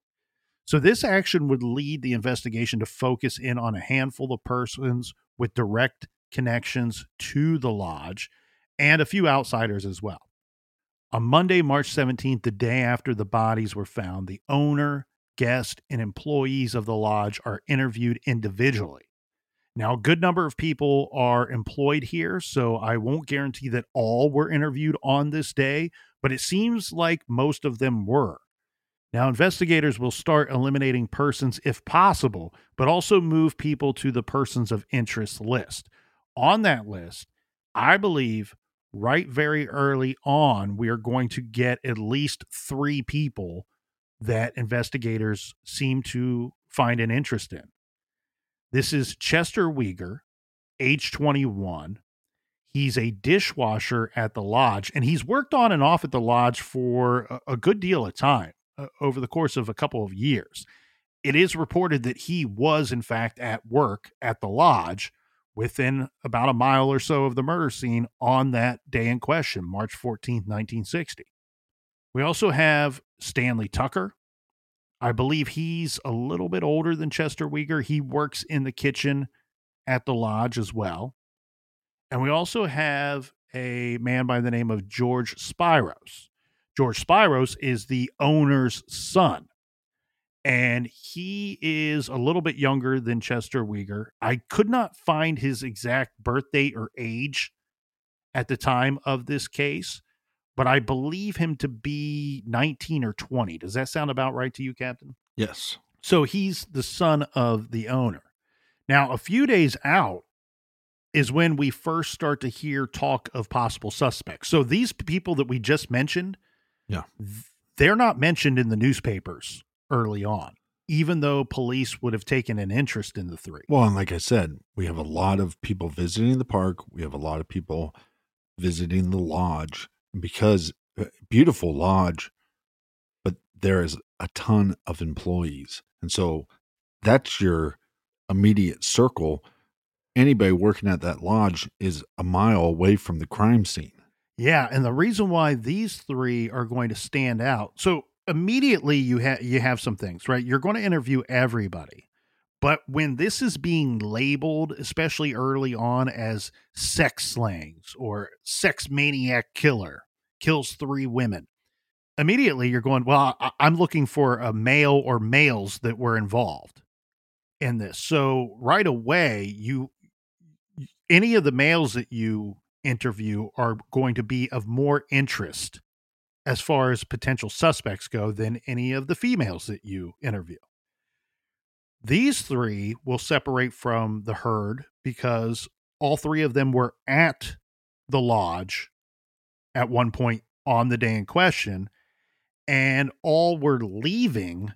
So this action would lead the investigation to focus in on a handful of persons with direct connections to the lodge and a few outsiders as well. On Monday, March 17th, the day after the bodies were found, the owner, guest, and employees of the lodge are interviewed individually. Now, a good number of people are employed here, so I won't guarantee that all were interviewed on this day, but it seems like most of them were. Now, investigators will start eliminating persons if possible, but also move people to the persons of interest list. On that list, I believe right very early on, we are going to get at least 3 people that investigators seem to find an interest in. This is Chester Weger, age 21. He's a dishwasher at the lodge, and he's worked on and off at the lodge for a good deal of time, over the course of a couple of years. It is reported that he was, in fact, at work at the lodge within about a mile or so of the murder scene on that day in question, March 14th, 1960. We also have Stanley Tucker. I believe he's a little bit older than Chester Weger. He works in the kitchen at the lodge as well. And we also have a man by the name of George Spiros. George Spiros is the owner's son, and he is a little bit younger than Chester Weger. I could not find his exact birth date or age at the time of this case, but I believe him to be 19 or 20. Does that sound about right to you, Captain? Yes. So he's the son of the owner. Now, a few days out is when we first start to hear talk of possible suspects. So these people that we just mentioned, they're not mentioned in the newspapers early on, even though police would have taken an interest in the 3. Well, and like I said, we have a lot of people visiting the park. We have a lot of people visiting the lodge. Because beautiful lodge, but there is a ton of employees. And so that's your immediate circle. Anybody working at that lodge is a mile away from the crime scene. Yeah, and the reason why these three are going to stand out. So immediately you have some things, right? You're going to interview everybody. But when this is being labeled, especially early on, as sex slangs or sex maniac killer, kills 3 women, immediately you're going, well, I'm looking for a male or males that were involved in this. So right away, any of the males that you interview are going to be of more interest as far as potential suspects go than any of the females that you interview. These 3 will separate from the herd because all 3 of them were at the lodge at one point on the day in question, and all were leaving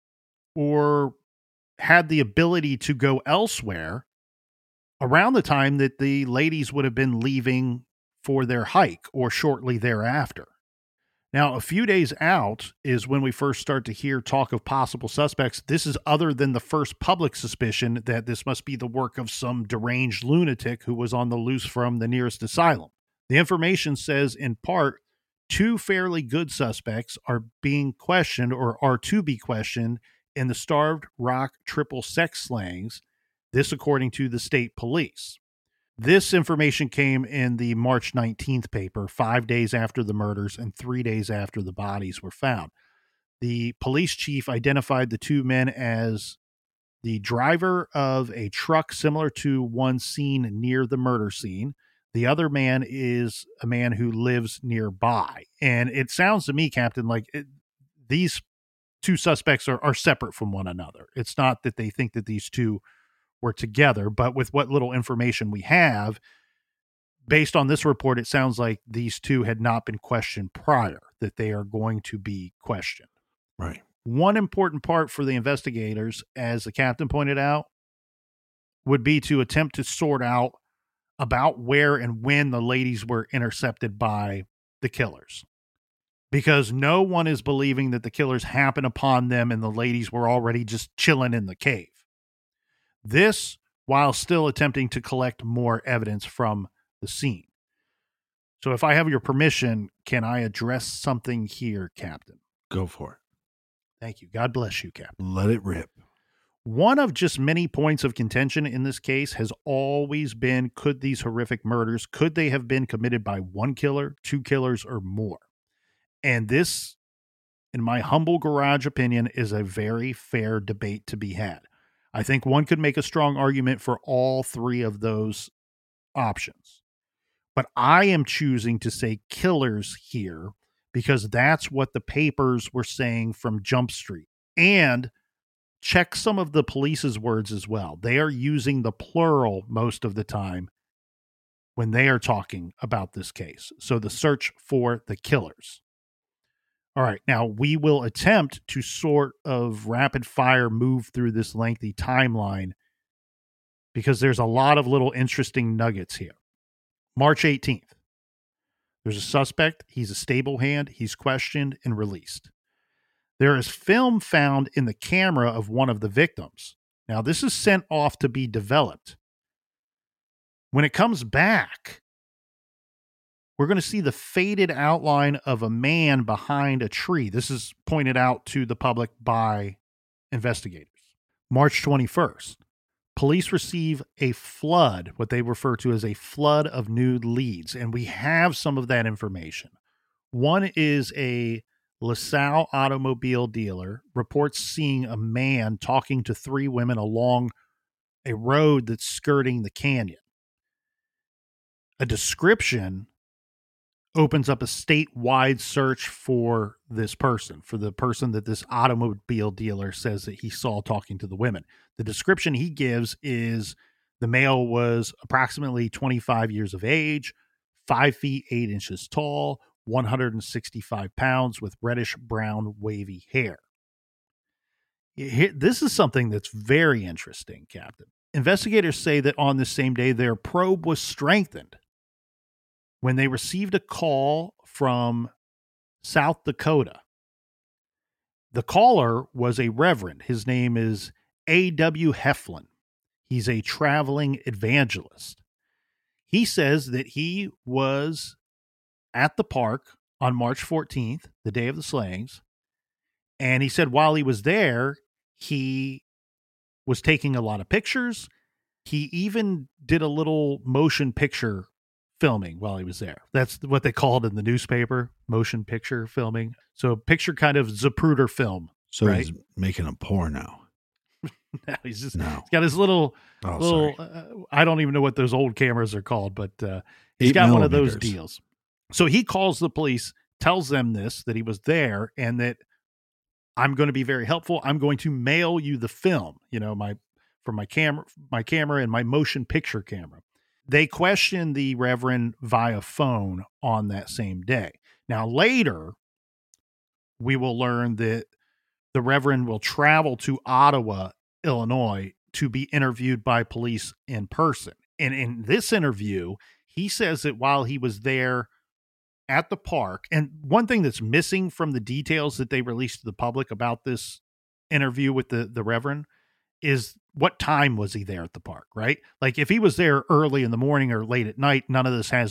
or had the ability to go elsewhere around the time that the ladies would have been leaving for their hike or shortly thereafter. Now, a few days out is when we first start to hear talk of possible suspects. This is other than the first public suspicion that this must be the work of some deranged lunatic who was on the loose from the nearest asylum. The information says, in part, 2 fairly good suspects are being questioned or are to be questioned in the Starved Rock triple sex slangs. This according to the state police. This information came in the March 19th paper, 5 days after the murders and 3 days after the bodies were found. The police chief identified the 2 men as the driver of a truck similar to one seen near the murder scene. The other man is a man who lives nearby. And it sounds to me, Captain, like these 2 suspects are separate from one another. It's not that they think that these 2 were together, but with what little information we have, based on this report, it sounds like these 2 had not been questioned prior, that they are going to be questioned. Right. One important part for the investigators, as the captain pointed out, would be to attempt to sort out about where and when the ladies were intercepted by the killers. Because no one is believing that the killers happened upon them and the ladies were already just chilling in the cave. This, while still attempting to collect more evidence from the scene. So if I have your permission, can I address something here, Captain? Go for it. Thank you. God bless you, Captain. Let it rip. One of just many points of contention in this case has always been, could these horrific murders, could they have been committed by 1 killer, 2 killers, or more? And this, in my humble garage opinion, is a very fair debate to be had. I think one could make a strong argument for all 3 of those options. But I am choosing to say killers here because that's what the papers were saying from Jump Street. And check some of the police's words as well. They are using the plural most of the time when they are talking about this case. So the search for the killers. All right, now we will attempt to sort of rapid fire move through this lengthy timeline because there's a lot of little interesting nuggets here. March 18th. There's a suspect. He's a stable hand. He's questioned and released. There is film found in the camera of one of the victims. Now, this is sent off to be developed. When it comes back, we're going to see the faded outline of a man behind a tree. This is pointed out to the public by investigators. March 21st, police receive a flood, what they refer to as a flood of new leads, and we have some of that information. One is a LaSalle automobile dealer reports seeing a man talking to 3 women along a road that's skirting the canyon. A description opens up a statewide search for this person, for the person that this automobile dealer says that he saw talking to the women. The description he gives is the male was approximately 25 years of age, 5 feet 8 inches tall, 165 pounds with reddish brown wavy hair. This is something that's very interesting, Captain. Investigators say that on the same day, their probe was strengthened when they received a call from South Dakota. The caller was a reverend. His name is A.W. Heflin. He's a traveling evangelist. He says that he was at the park on March 14th, the day of the slayings. And he said while he was there, he was taking a lot of pictures. He even did a little motion picture filming while he was there. That's what they called in the newspaper, motion picture filming. So picture kind of Zapruder film. So right? he's making a porno. No, he's No. got his little, sorry. I don't even know what those old cameras are called, but he's 8 got one of those millimeters. deals. So he calls the police, tells them this, that he was there, and that I'm going to be very helpful. I'm going to mail you the film, from my camera and my motion picture camera. They questioned the Reverend via phone on that same day. Now, later, we will learn that the Reverend will travel to Ottawa, Illinois, to be interviewed by police in person. And in this interview, he says that while he was there at the park, and one thing that's missing from the details that they released to the public about this interview with the Reverend is what time was he there at the park, right? Like if he was there early in the morning or late at night, none of this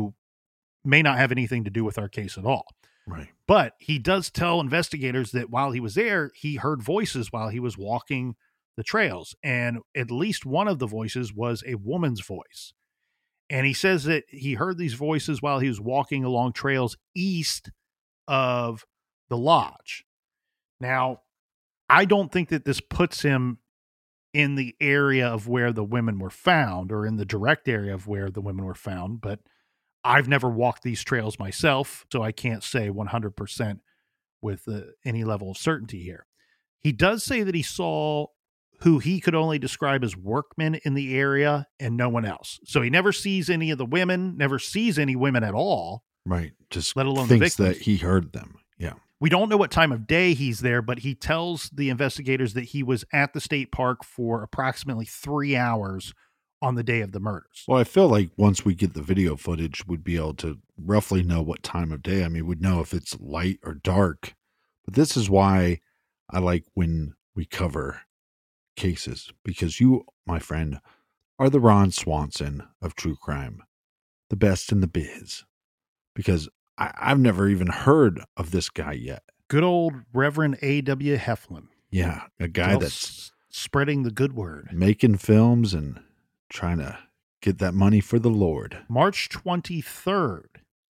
may not have anything to do with our case at all. Right. But he does tell investigators that while he was there, he heard voices while he was walking the trails. And at least one of the voices was a woman's voice. And he says that he heard these voices while he was walking along trails east of the lodge. Now, I don't think that this puts him in the area of where the women were found or in the direct area of where the women were found, but I've never walked these trails myself, so I can't say 100% with any level of certainty here. He does say that he saw who he could only describe as workmen in the area and no one else. So he never sees any of the women, never sees any women at all. Right. Just let alone the thinks victims. that he heard them. Yeah. We don't know what time of day he's there, but he tells the investigators that he was at the state park for approximately 3 hours on the day of the murders. Well, I feel like once we get the video footage, we'd be able to roughly know what time of day. I mean, we'd know if it's light or dark. But this is why I like when we cover cases, because you, my friend, are the Ron Swanson of true crime, the best in the biz. Because I've never even heard of this guy yet. Good old Reverend A.W. Heflin. Yeah, a guy that's spreading the good word. Making films and trying to get that money for the Lord. March 23rd,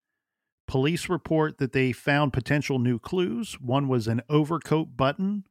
police report that they found potential new clues. One was an overcoat button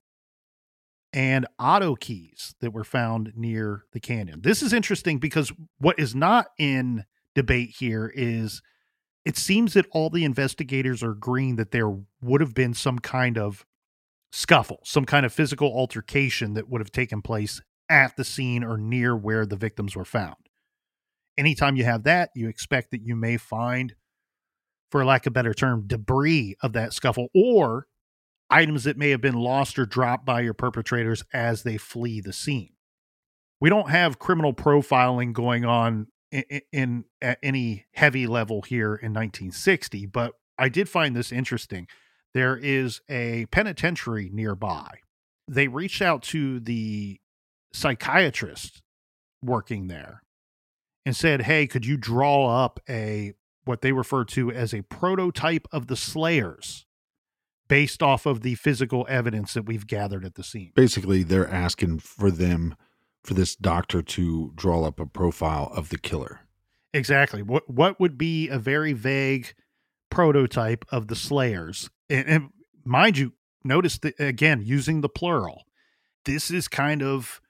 and auto keys that were found near the canyon. This is interesting because what is not in debate here is it seems that all the investigators are agreeing that there would have been some kind of scuffle, some kind of physical altercation that would have taken place at the scene or near where the victims were found. Anytime you have that, you expect that you may find, for lack of a better term, debris of that scuffle or items that may have been lost or dropped by your perpetrators as they flee the scene. We don't have criminal profiling going on in at any heavy level here in 1960, but I did find this interesting. There is a penitentiary nearby. They reached out to the psychiatrist working there and said, hey, could you draw up what they refer to as a prototype of the slayers based off of the physical evidence that we've gathered at the scene? Basically, they're asking for this doctor to draw up a profile of the killer. Exactly. What would be a very vague prototype of the slayers? And mind you, notice that, again, using the plural, this is kind of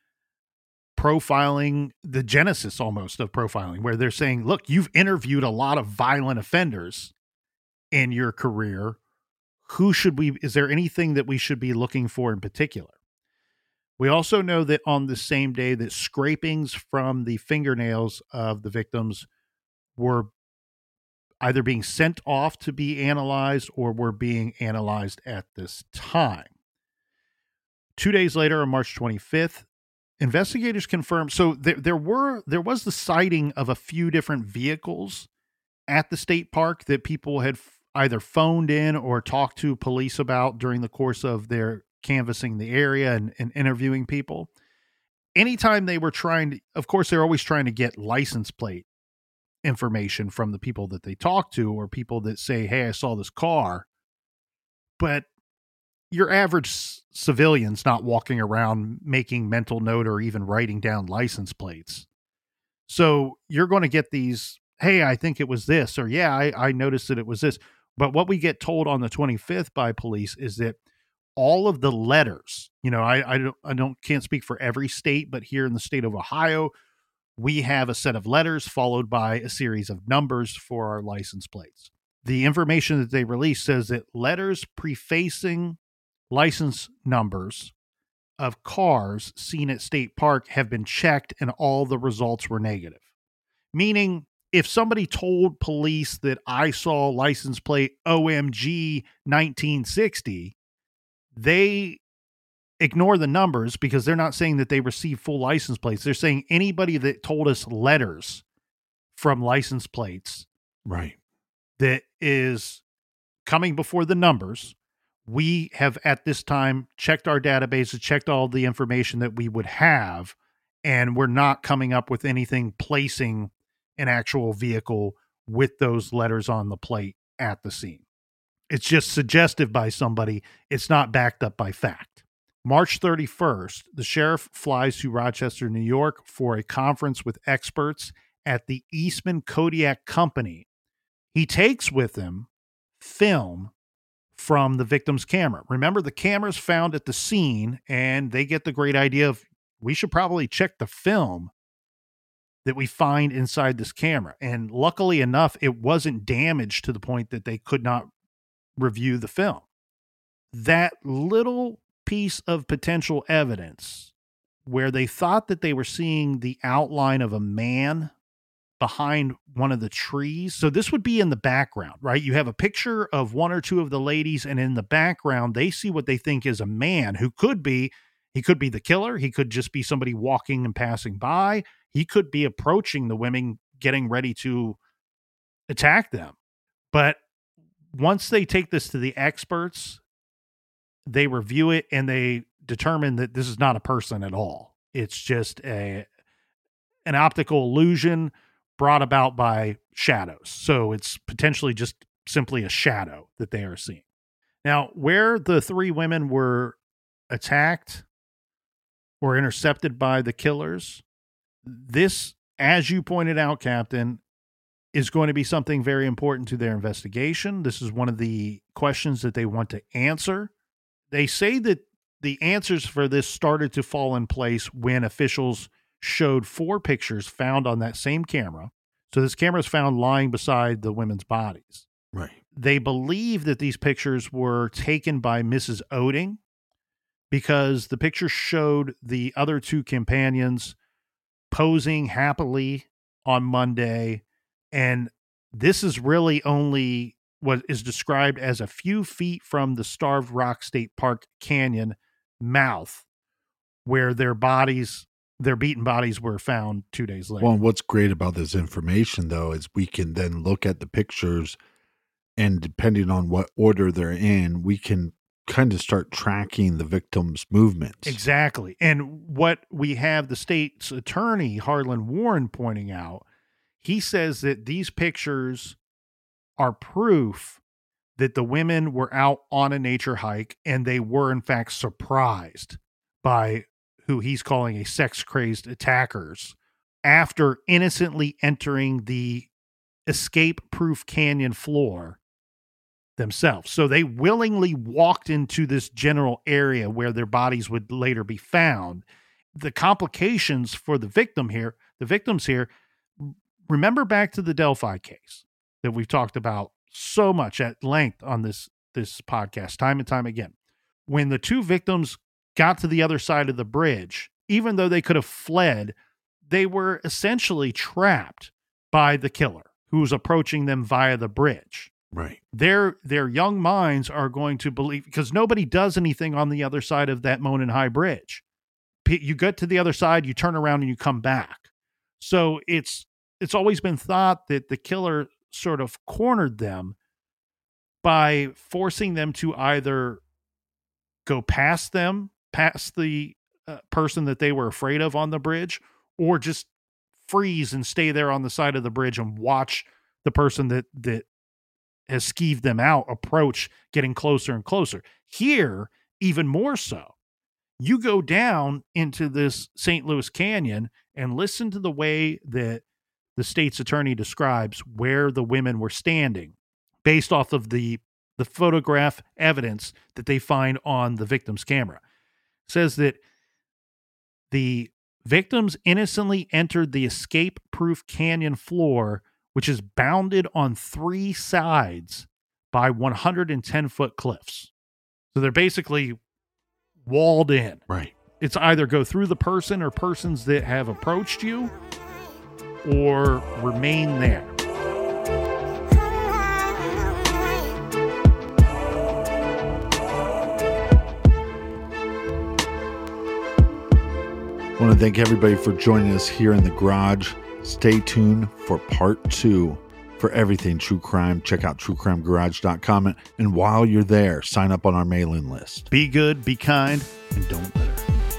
profiling, the genesis almost of profiling, where they're saying, look, you've interviewed a lot of violent offenders in your career. Is there anything that we should be looking for in particular? We also know that on the same day that scrapings from the fingernails of the victims were either being sent off to be analyzed or were being analyzed at this time. 2 days later, on March 25th, investigators confirmed. So there was the sighting of a few different vehicles at the state park that people had either phoned in or talked to police about during the course of their canvassing the area and interviewing people. Anytime they were trying to, of course, they're always trying to get license plate information from the people that they talk to or people that say, hey, I saw this car. But your average civilian's not walking around making mental note or even writing down license plates. So you're going to get these, hey, I think it was this, or yeah, I noticed that it was this. But what we get told on the 25th by police is that all of the letters, I can't speak for every state, but here in the state of Ohio, we have a set of letters followed by a series of numbers for our license plates. The information that they release says that letters prefacing license numbers of cars seen at State Park have been checked and all the results were negative. Meaning, if somebody told police that I saw license plate OMG 1960, they ignore the numbers because they're not saying that they received full license plates. They're saying anybody that told us letters from license plates, right, that is coming before the numbers, we have at this time checked our databases, checked all the information that we would have, and we're not coming up with anything placing an actual vehicle with those letters on the plate at the scene. It's just suggestive by somebody. It's not backed up by fact. March 31st, the sheriff flies to Rochester, New York for a conference with experts at the Eastman Kodiak Company. He takes with him film from the victim's camera. Remember, the camera's found at the scene, and they get the great idea of, we should probably check the film that we find inside this camera. And luckily enough, it wasn't damaged to the point that they could not review the film. That little piece of potential evidence where they thought that they were seeing the outline of a man behind one of the trees. So this would be in the background, right? You have a picture of one or two of the ladies, and in the background, they see what they think is a man who could be, he could be the killer. He could just be somebody walking and passing by. He could be approaching the women, getting ready to attack them. But once they take this to the experts, they review it and they determine that this is not a person at all. It's just an optical illusion brought about by shadows. So it's potentially just simply a shadow that they are seeing. Now, where the three women were attacked or intercepted by the killers, this, as you pointed out, Captain, is going to be something very important to their investigation. This is one of the questions that they want to answer. They say that the answers for this started to fall in place when officials showed 4 pictures found on that same camera. So this camera is found lying beside the women's bodies. Right. They believe that these pictures were taken by Mrs. Oding because the pictures showed the other 2 companions posing happily on Monday. And this is really only what is described as a few feet from the Starved Rock State Park Canyon mouth, where their beaten bodies were found 2 days later. Well, what's great about this information, though, is we can then look at the pictures, and depending on what order they're in, we can kind of start tracking the victim's movements. Exactly. And what we have the state's attorney, Harlan Warren, pointing out, he says that these pictures are proof that the women were out on a nature hike and they were in fact surprised by who he's calling a sex-crazed attackers after innocently entering the escape-proof canyon floor themselves. So they willingly walked into this general area where their bodies would later be found. The complications for the victims here, remember back to the Delphi case that we've talked about so much at length on this podcast, time and time again. When the 2 victims got to the other side of the bridge, even though they could have fled, they were essentially trapped by the killer who was approaching them via the bridge. Right. Their young minds are going to believe, because nobody does anything on the other side of that Monon High Bridge. You get to the other side, you turn around and you come back. So it's always been thought that the killer sort of cornered them by forcing them to either go past the person that they were afraid of on the bridge, or just freeze and stay there on the side of the bridge and watch the person that has skeeved them out approach, getting closer and closer. Here, even more so. You go down into this St. Louis Canyon and listen to the way that the state's attorney describes where the women were standing based off of the photograph evidence that they find on the victim's camera. It says that the victims innocently entered the escape-proof canyon floor, which is bounded on 3 sides by 110-foot cliffs. So they're basically walled in. Right. It's either go through the person or persons that have approached you, or remain there. I want to thank everybody for joining us here in the garage. Stay tuned for part 2 for everything true crime. Check out truecrimegarage.com. And while you're there, sign up on our mailing list. Be good, be kind, and don't litter.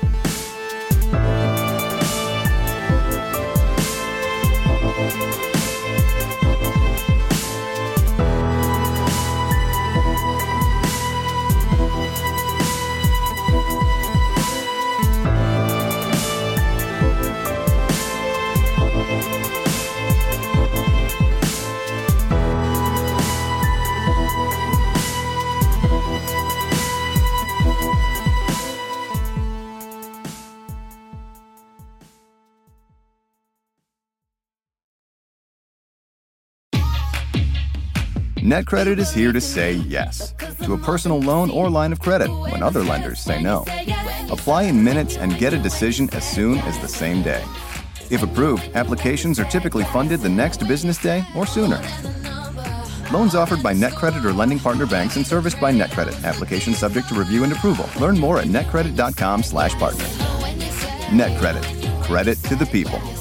NetCredit is here to say yes to a personal loan or line of credit when other lenders say no. Apply in minutes and get a decision as soon as the same day. If approved, applications are typically funded the next business day or sooner. Loans offered by NetCredit or lending partner banks and serviced by NetCredit. Application subject to review and approval. Learn more at netcredit.com/partner. NetCredit. Credit to the people.